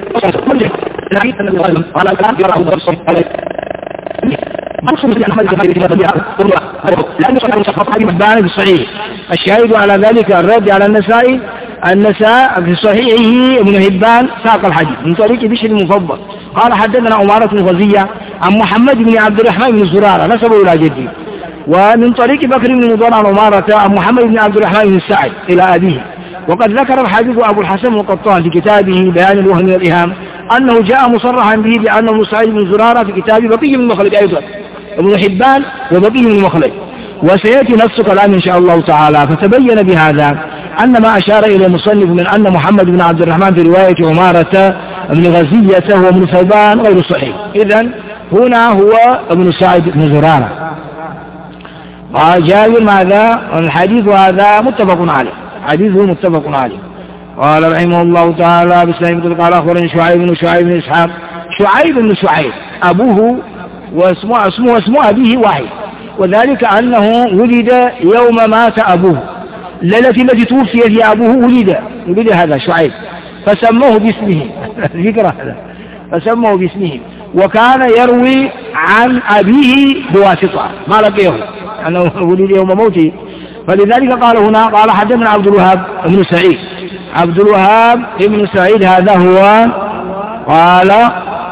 الشاهد على ذلك الرد على النسائي النساء في صحيحه ابن هبان ساق الحديث من طريق بشر المفضل قال حدثنا عمارة بن غزية عن محمد بن عبد الرحمن بن زرارة نسبه إلى جده، ومن طريق بكر بن مضر عن عمارة عن محمد بن عبد الرحمن بن سعد إلى أبيه. وقد ذكر الحديث أبو الحسن القطان في كتابه بيان الوهم والإيهام أنه جاء مصرحا به بأنه سعيد بن زرارة في كتاب بقي بن مخلد أيضا ابن حبان وبقي بن مخلد، وسيأتي نفس كلام إن شاء الله تعالى. فتبين بهذا أن ما أشار إلى المصنف من أن محمد بن عبد الرحمن في رواية عمارة ابن غزية هو ابن ثوبان غير صحيح، إذن هنا هو ابن سعيد بن زرارة. قال جابر ماذا؟ الحديث هذا متفق عليه، حديثه متفق عليه. قال رحمه الله تعالى بسلام قال أخبرني شعيب بن شعيب بن إسحاق شعيب بن شعيب أبوه واسمه اسمه واسمه أبيه واحد، وذلك أنه ولد يوم مات أبوه، الليلة التي توفي فيها أبوه ولد ولد هذا شعيب فسموه باسمه ذكر هذا فسموه باسمه، وكان يروي عن أبيه بواسطة ما لقيه أنه ولد يوم موته، فلذلك قال هنا قال حدثنا عبد الوهاب بن سعيد عبد الوهاب بن سعيد هذا هو قال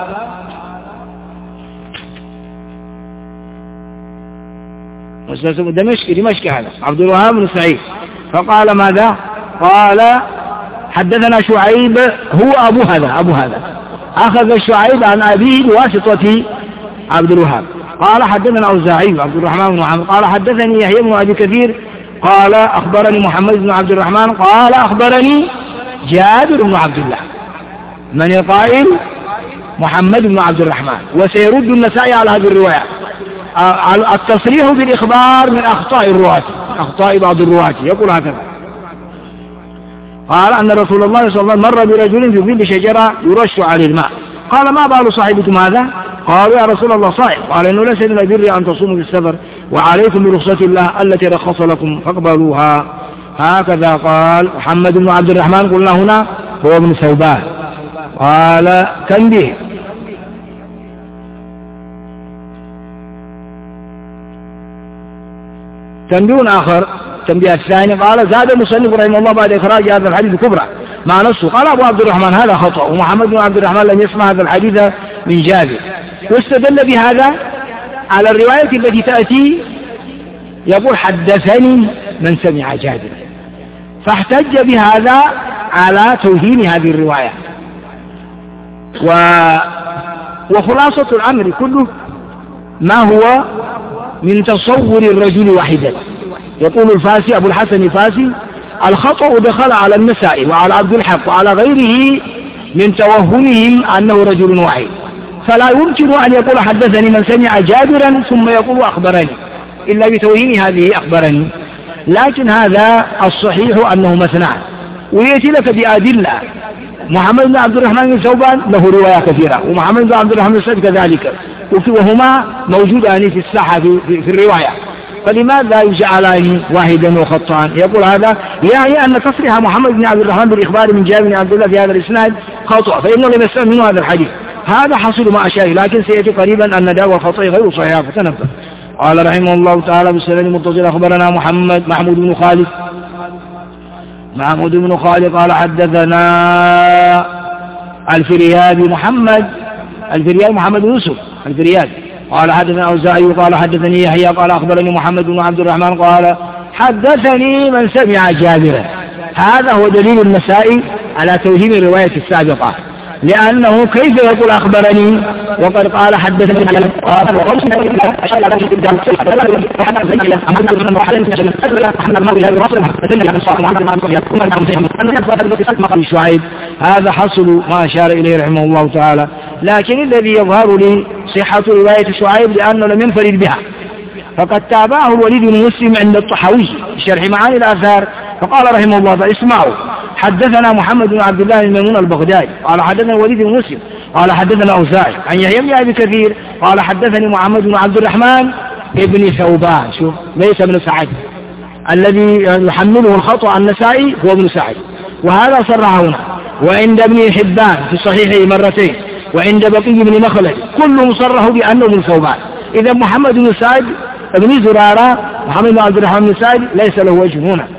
دمشق دمشق هذا عبد الوهاب بن سعيد، فقال ماذا؟ قال حدثنا شعيب هو أبو هذا أبو هذا أخذ شعيب عن أبيه بواسطة عبد الوهاب. قال حدثنا أوزاعي عبد الرحمن بن محمد قال حدثني يحيى بن أبي كثير قال أخبرني محمد بن عبد الرحمن قال أخبرني جابر بن عبد الله. من القائل؟ محمد بن عبد الرحمن. وسيرد النسائي على هذه الرواية التصريح بالإخبار من أخطاء الرواة أخطاء بعض الرواة، يقول هكذا قال أن رسول الله صلى الله عليه وسلم مر برجل في ظل شجرة يرش عليه الماء، قال ما بال صاحبكم هذا؟ قالوا يا رسول الله صائم، قال إنه ليس من البر أن تصوموا في السفر وعليكم برخصة الله التي رخص لكم فاقبلوها. هكذا قال محمد بن عبد الرحمن قلنا هنا هو ابن ثوبان. قال تنبيه تنبيه آخر تنبيه الثاني قال زاد المصنف رحمه الله بعد إخراج هذا الحديث كبرى مع نصه قال أبو عبد الرحمن هذا خطأ، ومحمد بن عبد الرحمن لم يسمع هذا الحديث من جابر، واستدل بهذا على الرواية التي تأتي يقول حدثني من سمع جابر، فاحتج بهذا على توهين هذه الرواية. و... وخلاصة الأمر كله ما هو من تصور الرجل واحدا. يقول الفاسي أبو الحسن الفاسي الخطأ دخل على النسائي وعلى عبد الحق وعلى غيره من توهمهم أنه رجل واحد، فلا يمكن أن يقول حدثني من سمع جابرا ثم يقول أخبرني إلا بتوهيم هذه أخبرني، لكن هذا الصحيح أنه مثنى، ويأتي لك بأدلة محمد بن عبد الرحمن بن ثوبان له رواية كثيرة، ومحمد بن عبد الرحمن بن سعد كذلك، وهما موجودان في الساحة في, في, في الرواية، فلماذا يجعلان واحدا وخطان؟ يقول هذا يعني أن تصريح محمد بن عبد الرحمن بالإخبار من جابر بن عبد الله في هذا الإسناد خطأ، فإنه لم يسمع منه هذا الحديث. هذا حصل ما أشار، لكن سيأتي قريبا أن دعوى الخطأ غير صحيحة، فتنبه. قال رحمه الله تعالى بالسند المتصل أخبرنا محمد محمود بن خالد محمود بن خالد قال حدثنا الفريابي محمد الفريابي محمد بن يوسف الفريابي قال حدثنا أوزاعي قال حدثني يحيى قال أخبرني محمد بن عبد الرحمن قال حدثني من سمع جابرا. هذا هو دليل النسائي على توهيم الرواية السابقة، لأنه كيف يقول أخبرني وقد قال حدثني شعيب. هذا حصل ما أشار إليه رحمه الله تعالى، لكن الذي يظهر لي صحة رواية شعيب لأنه لم ينفرد بها، فقد تابعه الوليد بن مسلم عند الطحاوي في شرح معاني الآثار، فقال رحمه الله تعالى اسمعوا حدثنا محمد بن عبد الله الميمون البغدادي قال حدثنا الوليد بن مسلم قال حدثنا أوزاعي عن يحيى بن أبي كثير قال حدثني محمد بن عبد الرحمن ابن ثوبان، شوف ليس ابن سعد، الذي يحمله الخطأ النسائي هو ابن سعد، وهذا صرح هنا. وعند ابن حبان في صحيحه مرتين، وعند بقي بن مخلد كلهم صرحوا بأنه ابن ثوبان. إذا محمد بن سعد ابن زرارة محمد بن عبد الرحمن بن سعد ليس له وجه هنا.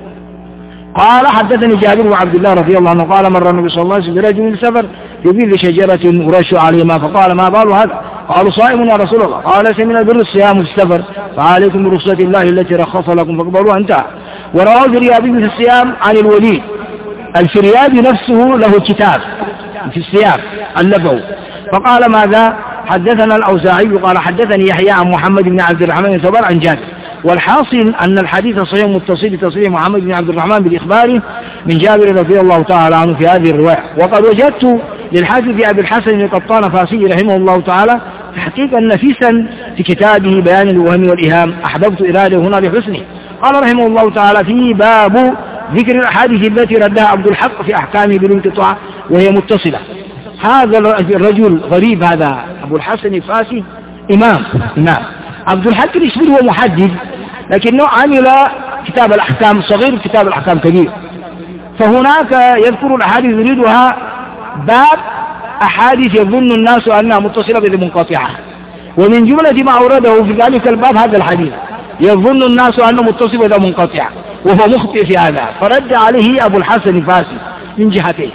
قال حدثني جابر بن عبد الله رضي الله عنه قال مر النبي صلى الله عليه وسلم برجل سفر في ظل شجرة ورش عليه ماء، فقال ما بال هذا؟ قالوا صائم يا رسول الله. قال ليس من البر الصيام في السفر، فعليكم برخصة الله التي رخص لكم فاقبلوها. انتهى. ورواه الفريابي في الصيام عن الوليد. الفريابي نفسه له كتاب في الصيام ألفه، فقال ماذا؟ حدثنا الأوزاعي قال حدثني يحيى عن محمد بن عبد الرحمن بن ثوبان عن جابر. والحاصل أن الحديث صحيح متصل بتصريح محمد بن عبد الرحمن بالإخبار من جابر رضي الله تعالى عنه في هذه الرواية. وقد وجدت للحافظ أبي الحسن القطان فاسي رحمه الله تعالى تحقيقا نفيسا في كتابه بيان الوهم والإيهام، أحببت إراده هنا بحسنه. قال رحمه الله تعالى في باب ذكر الأحاديث التي ردها عبد الحق في أحكامه بالانقطاع وهي متصلة. هذا الرجل غريب، هذا أبو الحسن الفاسي إمام إمام عبد الحق الإشبيلي هو محدث، لكنه عمل كتاب الأحكام صغير كتاب الأحكام كبير، فهناك يذكر الأحاديث يريدها باب أحاديث يظن الناس أنها متصلة بمنقطعة، ومن جملة ما أورده في ذلك الباب هذا الحديث يظن الناس أنه متصل بمنقطعة وهو مخطئ في هذا، فرد عليه أبو الحسن الفاسي من جهتين.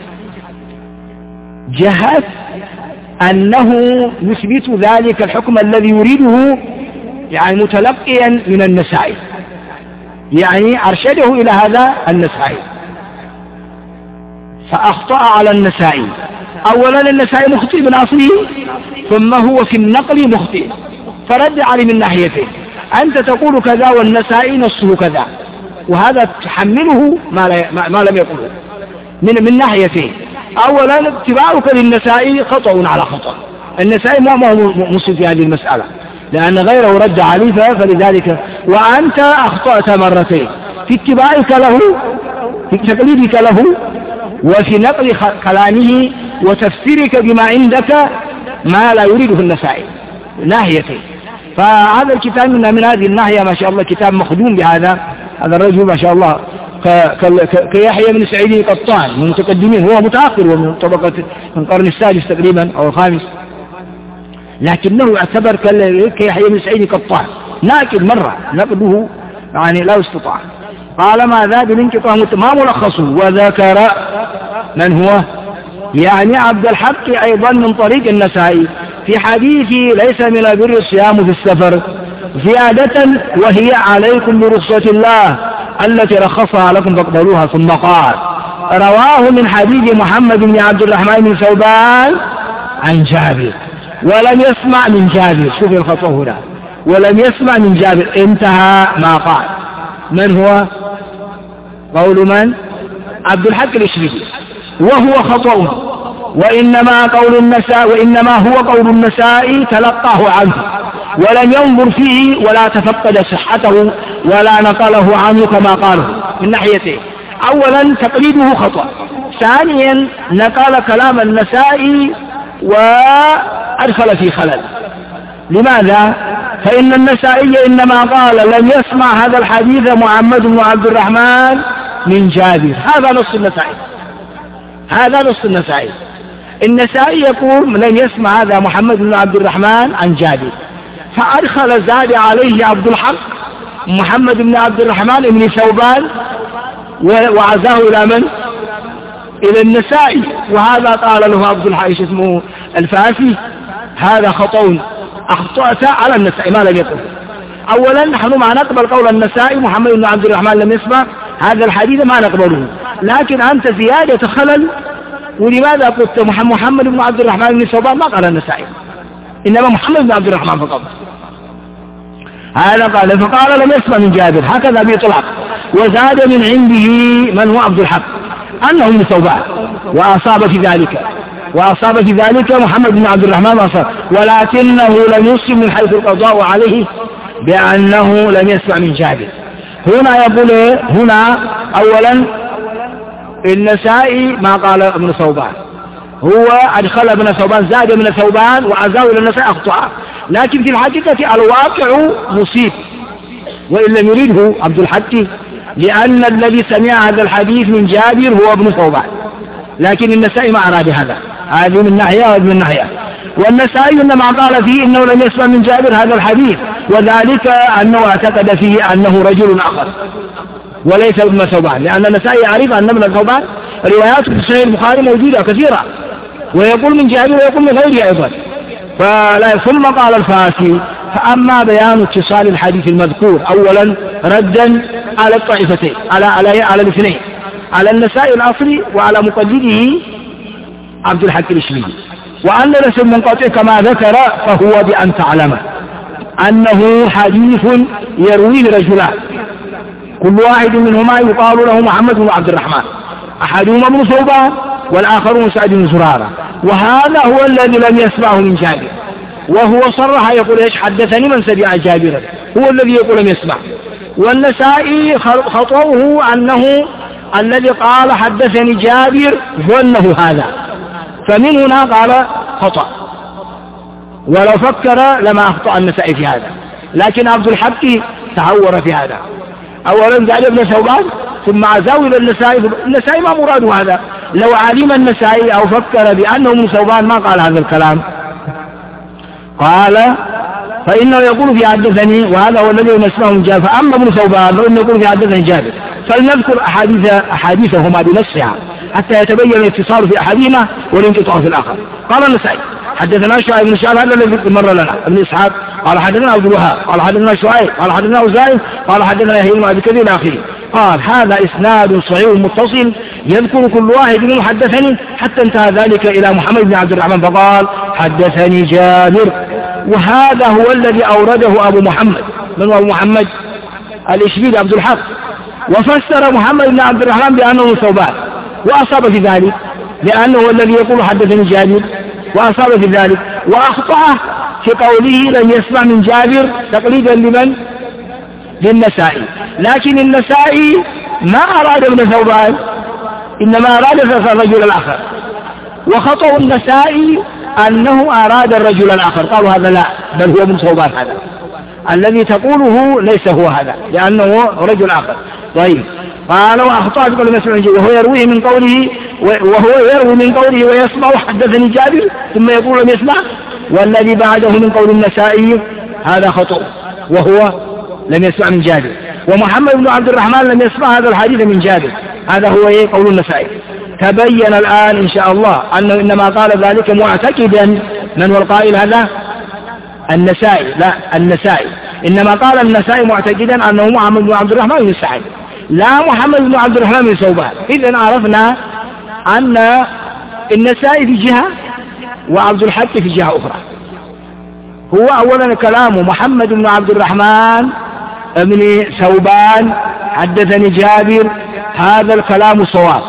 جهة أنه يثبت ذلك الحكم الذي يريده يعني متلقيا من النسائي، يعني أرشده إلى هذا النسائي فأخطأ على النسائي. أولا النسائي مخطئ من أصله، ثم هو في النقل مخطئ، فرد عليه من ناحيتين، أنت تقول كذا والنسائي نصه كذا، وهذا تحمله ما, لا ما لم يقوله من, من ناحيتين. أولا اتباعك للنسائي خطأ على خطأ، النسائي ما هو مسلم في هذه المسألة لأن غيره رد عليه، فلذلك وأنت أخطأت مرتين في اتباعك له، في تقليدك له، وفي نقل كلامه وتفسيرك بما عندك ما لا يريده النسائي، ناحيتين. فهذا الكتاب من, من هذه الناحية ما شاء الله كتاب مخدوم بهذا هذا الرجل ما شاء الله كيحيى بن سعيد القطان من المتقدمين، هو متأخر ومن طبقة من القرن السادس تقريبا أو الخامس، لكنه يعتبر كيحيى بن سعيد القطان، لكن مرة نقده يعني لا استطاع. قال ماذا بالانقطاع ما ملخصه؟ وذكر من هو يعني عبد الحق أيضا من طريق النسائي في حديث ليس من البر الصيام في السفر زيادة وهي عليكم برخصة الله التي رخصها لكم فاقبلوها، ثم قال رواه من حديث محمد بن عبد الرحمن بن ثوبان عن جابر ولم يسمع من جابر. شوف الخطأ هنا، ولم يسمع من جابر، انتهى ما قال. من هو؟ قول من؟ عبد الحق الإشبيلي، وهو خطأ، وإنما قول النساء وإنما هو قول النساء تلقاه عنه ولم ينظر فيه ولا تفقد صحته ولا نقله عنه كما قاله من ناحيته. أولا تقليده خطأ، ثانيا نقل كلام النسائي وأدخل في خلل. لماذا؟ فإن النسائي إنما قال لم يسمع هذا الحديث محمد بن عبد الرحمن من جابر، هذا نص النسائي، هذا نص النسائي. النسائي يقول لم يسمع هذا محمد بن عبد الرحمن عن جابر، فأدخل زاد عليه عبد الحق محمد بن عبد الرحمن بن ثوبان وعزاه إلى من؟ إلى النسائي، وهذا قال له عبد الحق اسمه الفاسي هذا خطأ، أخطأت على النسائي ما لم يقل. أولا نحن ما نقبل قول النسائي محمد بن عبد الرحمن لم يسمع هذا الحديث، ما نقبله، لكن أنت زيادة خلل. ولماذا قلت محمد بن عبد الرحمن بن ثوبان؟ ما قال النسائي، إنما محمد بن عبد الرحمن فقط، هذا قال. فقال لم يسمع من جابر هكذا بإطلاق، وزاد من عنده من هو عبد الحق أنه من ثوبان، وأصاب في ذلك وأصاب في ذلك محمد بن عبد الرحمن أصاب، ولكنه لم يسلم من حيث القضاء عليه بأنه لم يسمع من جابر. هنا يقول هنا أولا النسائي ما قال ابن ثوبان، هو أدخل ابن ثوبان، زاد ابن ثوبان وعزاه إلى النسائي أخطأ، لكن في الحقيقة الواقع مصيب وإن لم يريده عبد الحق، لأن الذي سمع هذا الحديث من جابر هو ابن ثوبان، لكن النسائي ما أراد هذا، هذه من ناحية وهذه من ناحية. والنسائي إنما قال فيه إنه لم يسمع من جابر هذا الحديث، وذلك أنه اعتقد فيه أنه رجل آخر وليس ابن ثوبان، لأن النسائي يعرف أن ابن ثوبان رواياته في صحيح البخاري موجودة كثيرة، ويقول من جابر ويقول من غيره أيضا. فلا ثم قال الفاسي فأما بيان اتصال الحديث المذكور أولا ردا على الطائفتين، على على على الاثنين، على النسائي الأصلي وعلى مقلده عبد الحق الإشبيلي، وأن ليس منقطع كما ذكر، فهو بأن تعلم أنه حديث يرويه رجلان كل واحد منهما يقال له محمد بن عبد الرحمن، أحدهما ابن ثوبان والآخر سعد بن زرارة، وهذا هو الذي لم يسمعه من جابر، وهو صرح يقول ايش حدثني من سمع جابرا، هو الذي يقول لم يسمع. والنسائي خطأه أنه الذي قال حدثني جابر ظنه هذا، فمن هنا قال خطأ، ولو فكر لما أخطأ النسائي في هذا، لكن عبد الحق تهور في هذا. أولا زاد ابن ثوبان ثم عزاه إلى النسائي، النسائي ما مراده هذا، لو علم النسائي أو فكر بأنه من ثوبان ما قال هذا الكلام. قال فإنه يقول في حدثني، وهذا هو الذي نسمعه من جابر، فأما ابن ثوبان فإنه يقول في حدثني جابر، فلنذكر أحاديث أحاديثهما بنفسها حتى يتبين الاتصال في أحدهما والانقطاع في الآخر. قال النسائي حدثنا شعيب بن شعيب هذا الذي مر لنا، ابن إسحاق قال حدثنا عبد الوهاب قال حدثنا شعيب قال حدثنا أوزاعي قال حدثنا يحيى بن أبي كثير إلى آخره. قال هذا إسناد صحيح متصل يذكر كل واحد منهم حدثني حتى انتهى ذلك إلى محمد بن عبد الرحمن فقال حدثني جابر، وهذا هو الذي أورده أبو محمد، من هو أبو محمد؟ الإشبيلي عبد الحق، وفسر محمد بن عبد الرحمن بأنه ثوبان، وأصاب في ذلك لأنه الذي يقول حدثني جابر، وأصاب في ذلك، وأخطأ في قوله لن يسمع من جابر تقليدا لمن؟ للنسائي، لكن النسائي ما أراد ابن ثوبان، إنما أراد الرجل الآخر، وخطأ النسائي أنه أراد الرجل الآخر، قالوا هذا لا، بل هو ابن ثوبان، هذا الذي تقوله ليس هو هذا لأنه رجل آخر. طيب قال وأخطأ بقول مسمع وهو يرويه من قوله وهو يروي من قوله ويسمع حدثني جابر ثم يقول لم يسمع، والذي بعده من قول النسائي هذا خطأ وهو لم يسمع من جابر، ومحمد بن عبد الرحمن لم يسمع هذا الحديث من جابر، هذا هو ايه قول النسائي. تبين الآن إن شاء الله أنه إنما قال ذلك معتقدا، من هو القائل هذا؟ النسائي، لا النسائي، إنما قال النسائي معتقدا أنه محمد بن عبد الرحمن بن سعيد لا محمد بن عبد الرحمن بن ثوبان. إذن عرفنا أن النسائي في جهة وعبد الحق في جهة أخرى. هو أولا كلامه محمد بن عبد الرحمن بن ثوبان حدثني جابر، هذا الكلام صواب،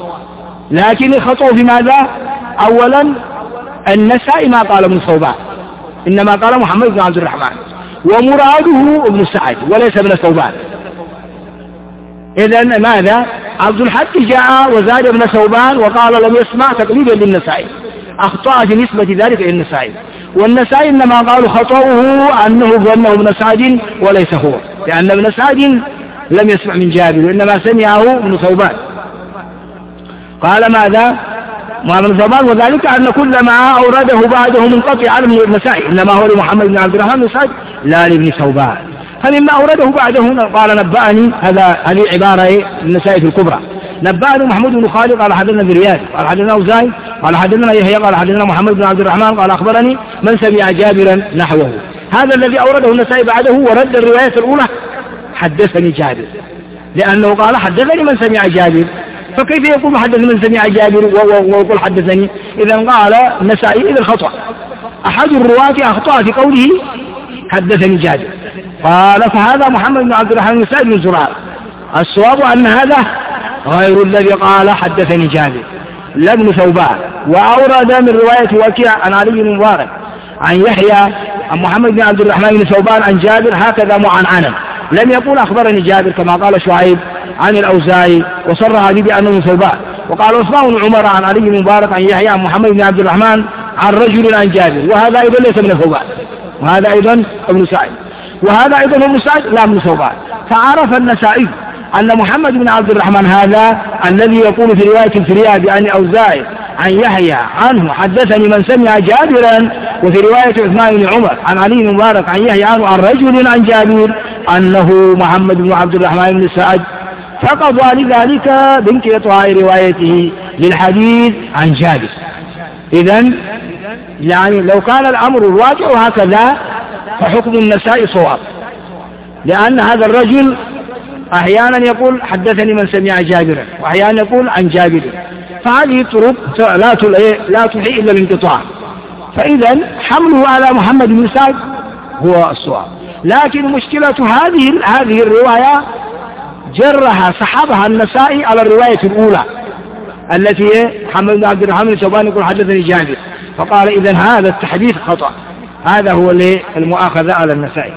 لكن الخطأ في ماذا؟ أولا النسائي ما قال ابن ثوبان، إنما قال محمد بن عبد الرحمن، ومراده ابن سعد وليس ابن ثوبان. إذن ماذا؟ عبد الحق جاء وزاد ابن ثوبان وقال لم يسمع تقليدا للنسائي، أخطأ في نسبة ذلك إلى النسائي، والنسائي إنما قالوا خطأه أنه ظنه ابن سعد وليس هو، لأن ابن سعد لم يسمع من جابر وإنما سمعه ابن ثوبان. قال ماذا؟ ابن ثوبان وذلك أن كل ما أورده بعده منقطع عن ابن سعد، إنما هو لمحمد بن عبد الرحمن بن سعد لا لابن ثوبان. فمما أورده بعده قال نبأني، هذا هذه عبارة النسائي في الكبرى، نبأني محمود بن خالد قال حدثنا برياد قال حدثنا أوزاعي قال حدثنا يحيى قال حدثنا محمد بن عبد الرحمن قال أخبرني من سمع جابرا نحوه. هذا الذي أورده النسائي بعده ورد الرواية الأولى حدثني جابر، لأنه قال حدثني من سمع جابر، فكيف يقول حدثني من سمع جابر ويقول حدثني؟ إذا قال النسائي إذا الخطأ أحد الرواة أخطأ في قوله حدثني جابر، قال فهذا محمد بن عبد الرحمن بن سعد بن زرار. الصواب أن هذا غير الذي قال حدثني جابر لا ابن ثوبان. وأورد من رواية وكيع عن علي بن مبارك عن يحيى عن محمد بن عبد الرحمن بن ثوبان عن جابر هكذا معنعنا، لم يقول أخبرني جابر كما قال شعيب عن الأوزاعي وصرح به بأنه من ثوبان. وقال عثمان بن عمر عن علي بن مبارك عن يحيى عن محمد بن عبد الرحمن عن رجل عن جابر، وهذا أيضا ليس من ثوبان، وهذا أيضا ابن سعد، وهذا أيضا ابن سعد لا ابن ثوبان. فعرف النسائي أن محمد بن عبد الرحمن هذا الذي يقول في رواية الفريابي عن الأوزاعي عن يحيى عنه حدثني من سمع جابرا، وفي رواية عثمان بن عمر عن علي بن مبارك عن يحيى عنه عن رجل عن جابر أنه محمد بن عبد الرحمن بن سعد، فقضى لذلك بانقطاع روايته للحديث عن جابر. إذن يعني لو كان الأمر الواقع هكذا فحكم النسائي صواب، لأن هذا الرجل أحيانا يقول حدثني من سمع جابرا وأحيانا يقول عن جابر، فهذه الطرق لا لا تحيي إلا الانقطاع، فإذا حمله على محمد بن سعد هو الصواب. لكن مشكلة هذه هذه الرواية جرها سحبها النسائي على الرواية الأولى التي محمد بن عبد الرحمن بن ثوبان يقول حدثني جابر، فقال إذن هذا التحديث خطأ. هذا هو المؤاخذة على النسائي.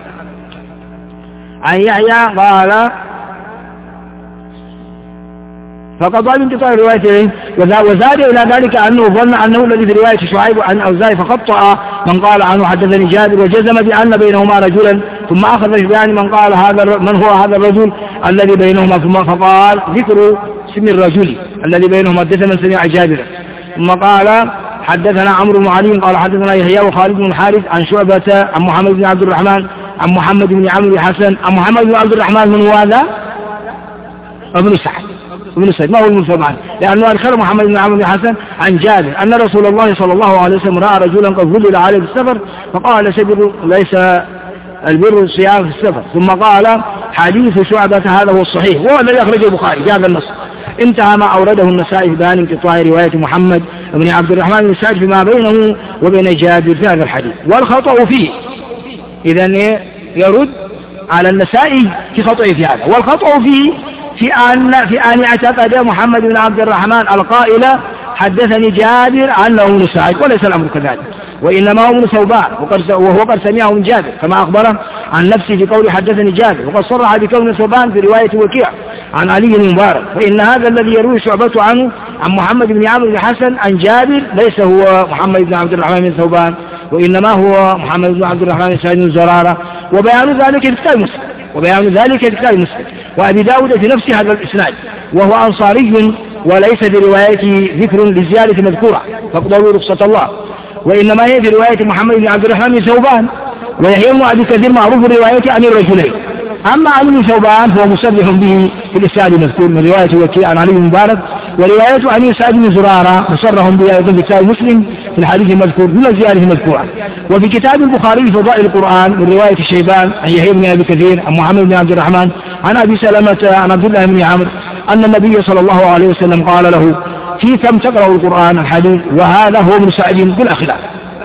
عن يحيى قال فقضى بانقطاع روايته، وزاد إلى ذلك أنه ظن أنه الذي في رواية شعيب عن أوزاعي فخطأ من قال عنه حدثني جابر، وجزم بأن بينهما رجلا، ثم أخذ بيان من قال هذا من هو هذا الرجل الذي بينهما، ثم فقال ذكر اسم الرجل الذي بينهما حدث من سمع جابر، ثم قال حدثنا عمرو بن علي قال حدثنا يحيى وخالد بن الحارث عن شعبة عن محمد بن عبد الرحمن عن محمد بن عمرو بن حسن عن محمد بن عبد الرحمن من هو هذا؟ ابن سعد ابن سعد ما هو ابن سعد، لأنه أدخل محمد بن عمرو بن حسن عن جابر أن رسول الله صلى الله عليه وسلم رأى رجلا قد ظلل عليه بالسفر فقال ليس ليس البر الصيام في السفر، ثم قال حديث شعبة هذا هو الصحيح وهو الذي أخرجه البخاري جاب النص. انتهى ما أورده النسائي في بيان انقطاع رواية محمد بن عبد الرحمن بن سعد فيما بينه وبين جابر في هذا الحديث، والخطأ فيه إذن يرد على النسائي في خطأه في هذا، والخطأ فيه في أن في أن اعتقد محمد بن عبد الرحمن القائل حدثني جابر أنه ابن سعد، وليس الأمر كذلك، وإنما هو ابن ثوبان وهو قد سمعه من جابر كما أخبره عن نفسه في قول حدثني جابر، وقد صرح بكون ثوبان في رواية وكيع عن علي بن مبارك، فإن هذا الذي يروي شعبة عنه عن محمد بن عمرو بن حسن عن جابر ليس هو محمد بن عبد الرحمن بن ثوبان، وإنما هو محمد بن عبد الرحمن بن سعيد بن زرارة، وبيان ذلك في كتاب مسلم وبيان ذلك في كتاب مسلم وأبي داود في نفس هذا الإسناد، وهو أنصاري وليس في روايته ذكر لزيادة مذكورة فاقبلوا رخصة الله، وإنما هي في رواية محمد بن عبد الرحمن بن ثوبان، ويحيى بن أبي كثير معروف روايته عن الرجلين. أما علي بن ثوبان فهو مصرح به في الإسناد المذكور من رواية وكيع عن علي بن مبارك، وروايته عن سعد بن زرارة مصرح به أيضا في كتاب مسلم في الحديث المذكور دون الزيادة المذكورة. وفي كتاب البخاري في فضائل القرآن من رواية الشيبان عن يحيى بن أبي كثير عن محمد بن عبد الرحمن عن أبي سلمة عن عبد الله بن عمرو أن النبي صلى الله عليه وسلم قال له في كم تقرأ القرآن الحديث، وهذا هو ابن سعد بلا خلاف.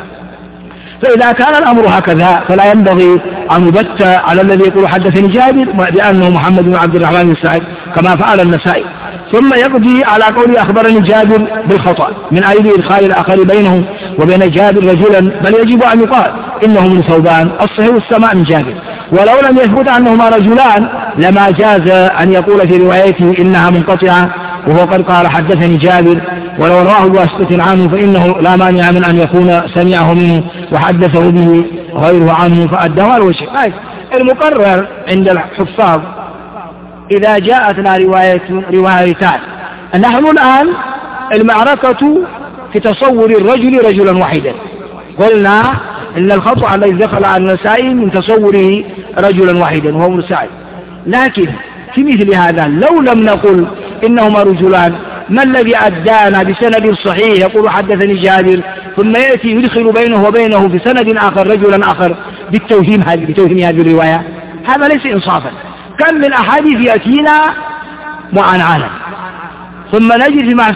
فإذا كان الأمر هكذا فلا ينبغي أن يبت على الذي يقول حدثني جابر بأنه محمد بن عبد الرحمن بن سعد كما فعل النسائي، ثم يقضي على قول أخبرني جابر بالخطأ من أجل إدخال الآخر بينه وبين جابر رجلا، بل يجب أن يقال إنه من ثوبان الصحيح السماء من جابر، ولو لم يثبت أنهما رجلان لما جاز أن يقول في روايته إنها منقطعة وهو قد قال حدثني جابر، ولو رواه بواسطة عنه فإنه لا مانع من أن يكون سمعه منه وحدثه به غيره عنه فأداه على الوجه. المقرر عند الحفاظ إذا جاءتنا روايتان، نحن الآن المعركة في تصور الرجل رجلا واحدا، قلنا إن الخطأ الذي دخل على النسائي من تصوره رجلا واحدا وهو مرسال، لكن في مثل هذا لو لم نقل إنهما رجلان ما الذي أدانا بسند صحيح يقول حدثني جابر ثم يأتي يدخل بينه وبينه في سند آخر رجلا آخر بالتوهيم هذه بتوهيم هذه الرواية؟ هذا ليس إنصافا. كم من أحاديث يأتينا معنعنا ثم نجد مع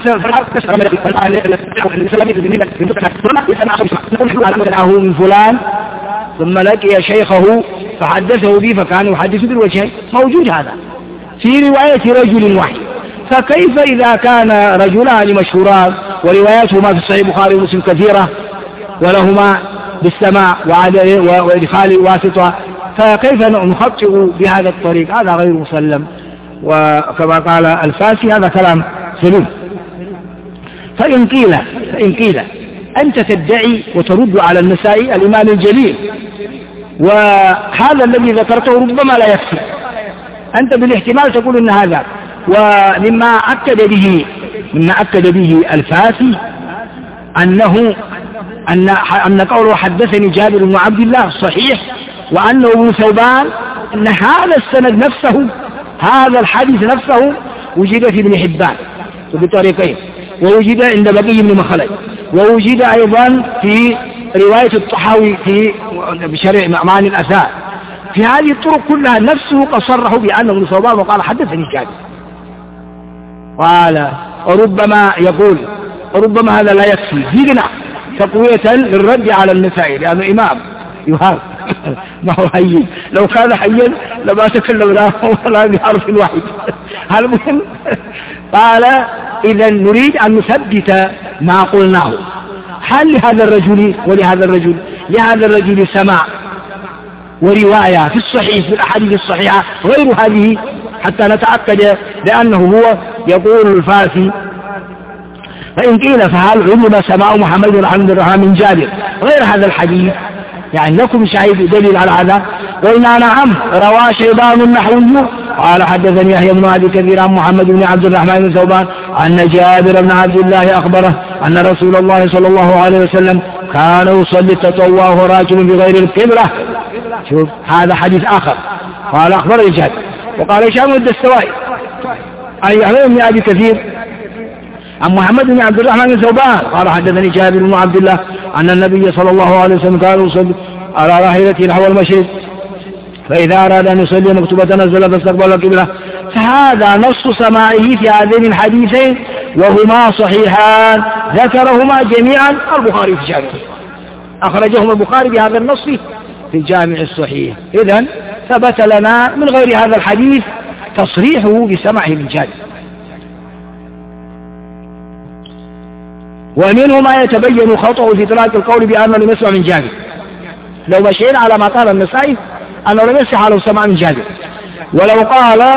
من فلان ثم لقي شيخه فحدثه به فكان يحدث بالوجه، موجود هذا في رواية رجل واحد. فكيف إذا كان رجلان مشهوران ورواياتهما في الصحيح البخاري ومسلم كثيرة ولهما بالسماع وإدخال واسطة، فكيف نخطئ بهذا الطريق؟ هذا غير مسلم، وكما قال الفاسي هذا كلام سليم. فإن قيل فإن قيل أنت تدعي وترد على النسائي الإمام الجليل، وهذا الذي ذكرته ربما لا يكفي، أنت بالاحتمال تقول إن هذا، ومما أكد به مما أكد به الفاسي أنه أن أن قوله حدثني جابر بن عبد الله صحيح، وأنه ابن ثوبان أن هذا السند نفسه هذا الحديث نفسه وجد في ابن حبان بطريقين، ووجد عند بقي بن مخلد، ووجد أيضا في رواية الطحاوي في بشرع معاني الآثار. في هذه الطرق كلها نفسه قد صرحوا بأنه ابن ثوبان وقال حدثني جابر. قال وربما يقول ربما هذا لا يكفي جئنا تقوية للرد على النسائي لأنه إمام يهاب ما هو حي، لو كان حيا لما تكلمنا ولا بحرف واحد. هذا مهم. قال إذا نريد أن نثبت ما قلناه، هل لهذا الرجل ولهذا الرجل لهذا الرجل سماع ورواية في الصحيح في الأحاديث الصحيحة غير هذه حتى نتأكد، لأنه هو يقول الفاسي فإن قيل فهل علم سماع محمد بن عبد الرحمن من جابر غير هذا الحديث؟ يعني لكم شاهد دليل على هذا؟ قلنا نعم، روى شيبان النحوي قال حدثني يحيى بن أبي كثير عن محمد بن عبد الرحمن بن ثوبان أن جابر بن عبد الله أخبره أن رسول الله صلى الله عليه وسلم كان يصلي التطوع وهو راكب بغير القبلة. شوف هذا حديث آخر. قال أخبرني جابر. وقال هشام الدستوائي أن يحيى بن أبي كثير عن محمد بن عبد الرحمن بن ثوبان قال حدثني جابر بن عبد الله أن النبي صلى الله عليه وسلم كان يصلي على راحلته نحو المشرق فإذا أراد أن يصلي مكتوبة نزل فاستقبل القبلة. فهذا نص سماعه في هذين الحديثين وهما صحيحان ذكرهما جميعا البخاري في جامعه، أخرجهما البخاري بهذا النص في الجامع الصحيح. إذن ثبت لنا من غير هذا الحديث تصريحه بسمعه من جابر. ومنه ما يتبين خطأه في ترك القول بأنه لم يسمع من جابر. لو مشينا على ما قال النسائي أنه لم يصح له سمع من جابر، ولو قال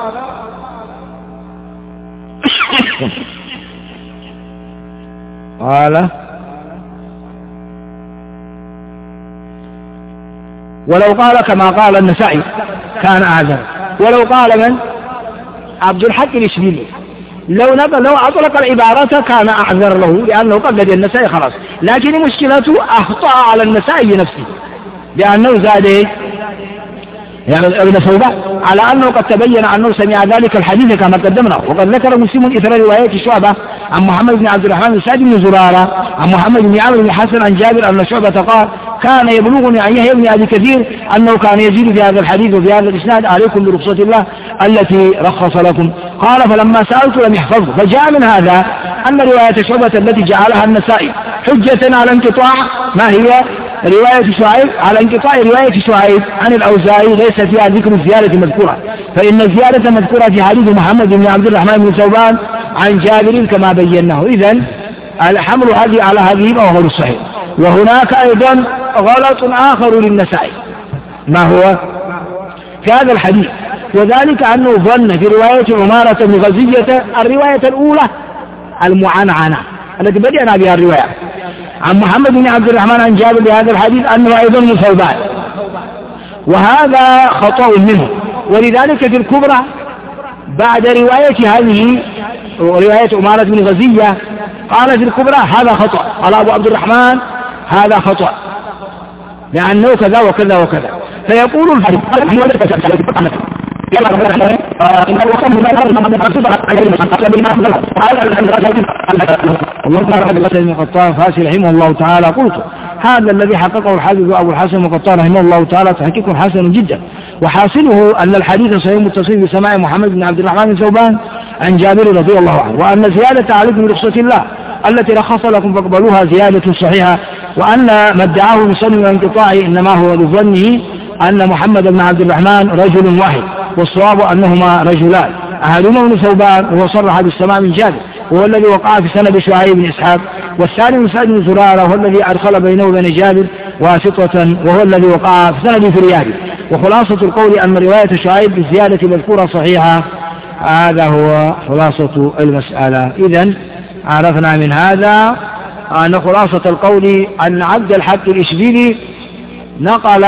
قال ولو قال كما قال النسائي كان أعذر. ولو قال من عبد الحق الإشبيلي لو نقل لو أطلق العبارة كان أعذر له لأنه قد لدي النسائي خلاص، لكن مشكلته أخطأ على النسائي نفسه لأنه زاد يعني ابن ثوبان على أنه قد تبين أنه سمع ذلك الحديث كما قدمنا. وقد ذكر مسلم إثر رواية شعبة عن محمد بن عبد الرحمن بن سعد بن زرارة عن محمد بن عمرو بن حسن عن جابر أن شعبة قال كان يبلغني عن يحيى بن أبي كثير أنه كان يزيد في هذا الحديث وفي هذا الإسناد عليكم برخصة الله التي رخص لكم. قال فلما سألت لم يحفظه. فجاء من هذا أن رواية شعبة التي جعلها النسائي حجة على انقطاع ما هي رواية شعيب على انقطاع رواية شعيب عن الأوزاعي ليس فيها ذكر الزيادة مذكورة، فإن الزيادة مذكورة في حديث محمد بن عبد الرحمن بن ثوبان عن جابر كما بيناه. إذن الحمل هذه على هذه وهو الصحيح. وهناك أيضا غلط آخر للنسائي، ما هو في هذا الحديث، وذلك أنه ظن في رواية عمارة بن غزية الرواية الأولى المعنعنة التي بدأنا بها الرواية عن محمد بن عبد الرحمن عن جابر بهذا الحديث أنه أيضا من ثوبان، وهذا خطأ منه. ولذلك في الكبرى بعد رواية هذه رواية عمارة بن غزية قال في الكبرى هذا خطأ، قال أبو عبد الرحمن هذا خطأ لأنه كذا وكذا وكذا. فيقول الحديث فاسي رحمه الله تعالى قلت هذا الذي حققه الحافظ أبو الحسن القطان رحمه الله تعالى تحقيق حسن جدا، وحاصله أن الحديث صحيح متصل بسماع محمد بن عبد الرحمن بن ثوبان عن جابر رضي الله عنه، وأن زيادة عليكم برخصة الله التي رخص لكم فاقبلوها زيادة صحيحة، وأن ما ادعاه المصنف من انقطاعه إنما هو لظنه أن محمد بن عبد الرحمن رجل واحد، والصواب أنهما رجلان، أحدهما بن ثوبان وهو صرح بالسماع من جابر وهو الذي وقع في سند شعيب بن إسحاق، والثاني من سعد بن زرارة وهو الذي أدخل بينه وبين جابر واسطة وهو الذي وقع في سند فريابي. وخلاصة القول أن رواية شعيب بالزيادة مذكورة صحيحة، هذا هو خلاصة المسألة. إذن عرفنا من هذا أن خلاصة القول أن عبد الحق الإشبيلي نقل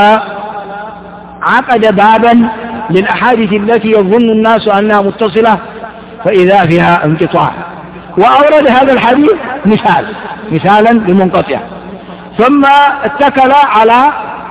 عقد بابا للأحاديث التي يظن الناس أنها متصلة فإذا فيها انقطاع، وأورد هذا الحديث مثال مثالا لمنقطع، ثم اتكل على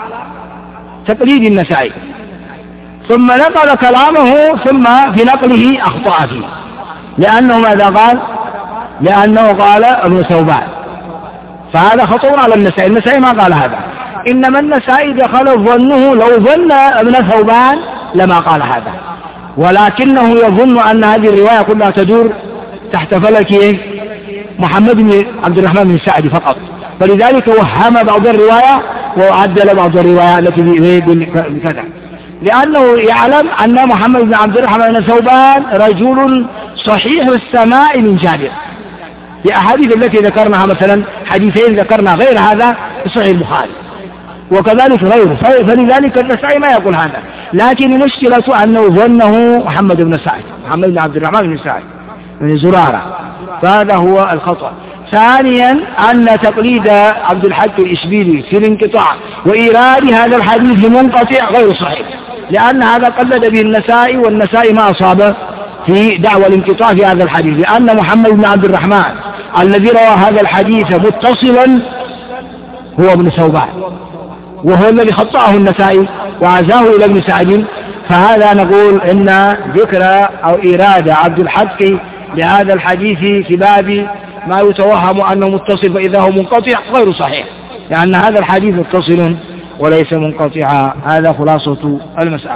تقليد النسائي، ثم نقل كلامه ثم في نقله أخطأ فيه، لأنه ماذا قال؟ لأنه قال ابن ثوبان، فهذا خطأ على النسائي. النسائي ما قال هذا، إنما النسائي دخل ظنه لو ظن ابن ثوبان لما قال هذا، ولكنه يظن أن هذه الرواية كلها تدور تحت فلك محمد بن عبد الرحمن بن سعد فقط، فلذلك وهم بعض الرواية وعدل بعض الرواية التي بكذا، لأنه يعلم أن محمد بن عبد الرحمن بن ثوبان رجل صحيح السماع من جابر، الأحاديث التي ذكرناها مثلا حديثين ذكرنا غير هذا في صحيح البخاري وكذلك غيره، فلذلك النسائي ما يقول هذا، لكن المشكلة أنه ظنه محمد بن سعد محمد بن عبد الرحمن بن سعد بن زرارة، فهذا هو الخطأ. ثانيا أن تقليد عبد الحق الإشبيلي في الانقطاع وإيراد هذا الحديث لمنقطع غير صحيح، لأن هذا قلد به النسائي، والنسائي ما أصاب في دعوى الانقطاع في هذا الحديث، لأن محمد بن عبد الرحمن الذي روى هذا الحديث متصلا هو ابن ثوبان، وهو الذي خطأه النسائي وعزاه إلى ابن سعد، فهذا نقول إن ذكر أو إيراد عبد الحق لهذا الحديث في باب ما يتوهم أنه متصل فإذا هو منقطع غير صحيح، لأن هذا الحديث متصل وليس منقطعا. هذا خلاصة المسألة.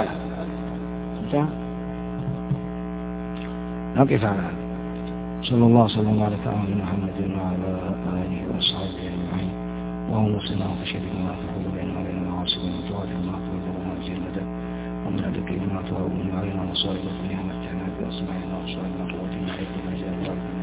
نقف على هذا. صلى الله وسلم على محمد وعلى آله وصحبه أجمعين. اللهم صل على سيدنا محمد بين علينا وعاصم وتوافي ما تقدرنا الجنة ومن أدرك ما تهون علينا مصائب الدنيا ومتعنا بأسمائنا وأبصارنا وقوتنا حيث ما جاء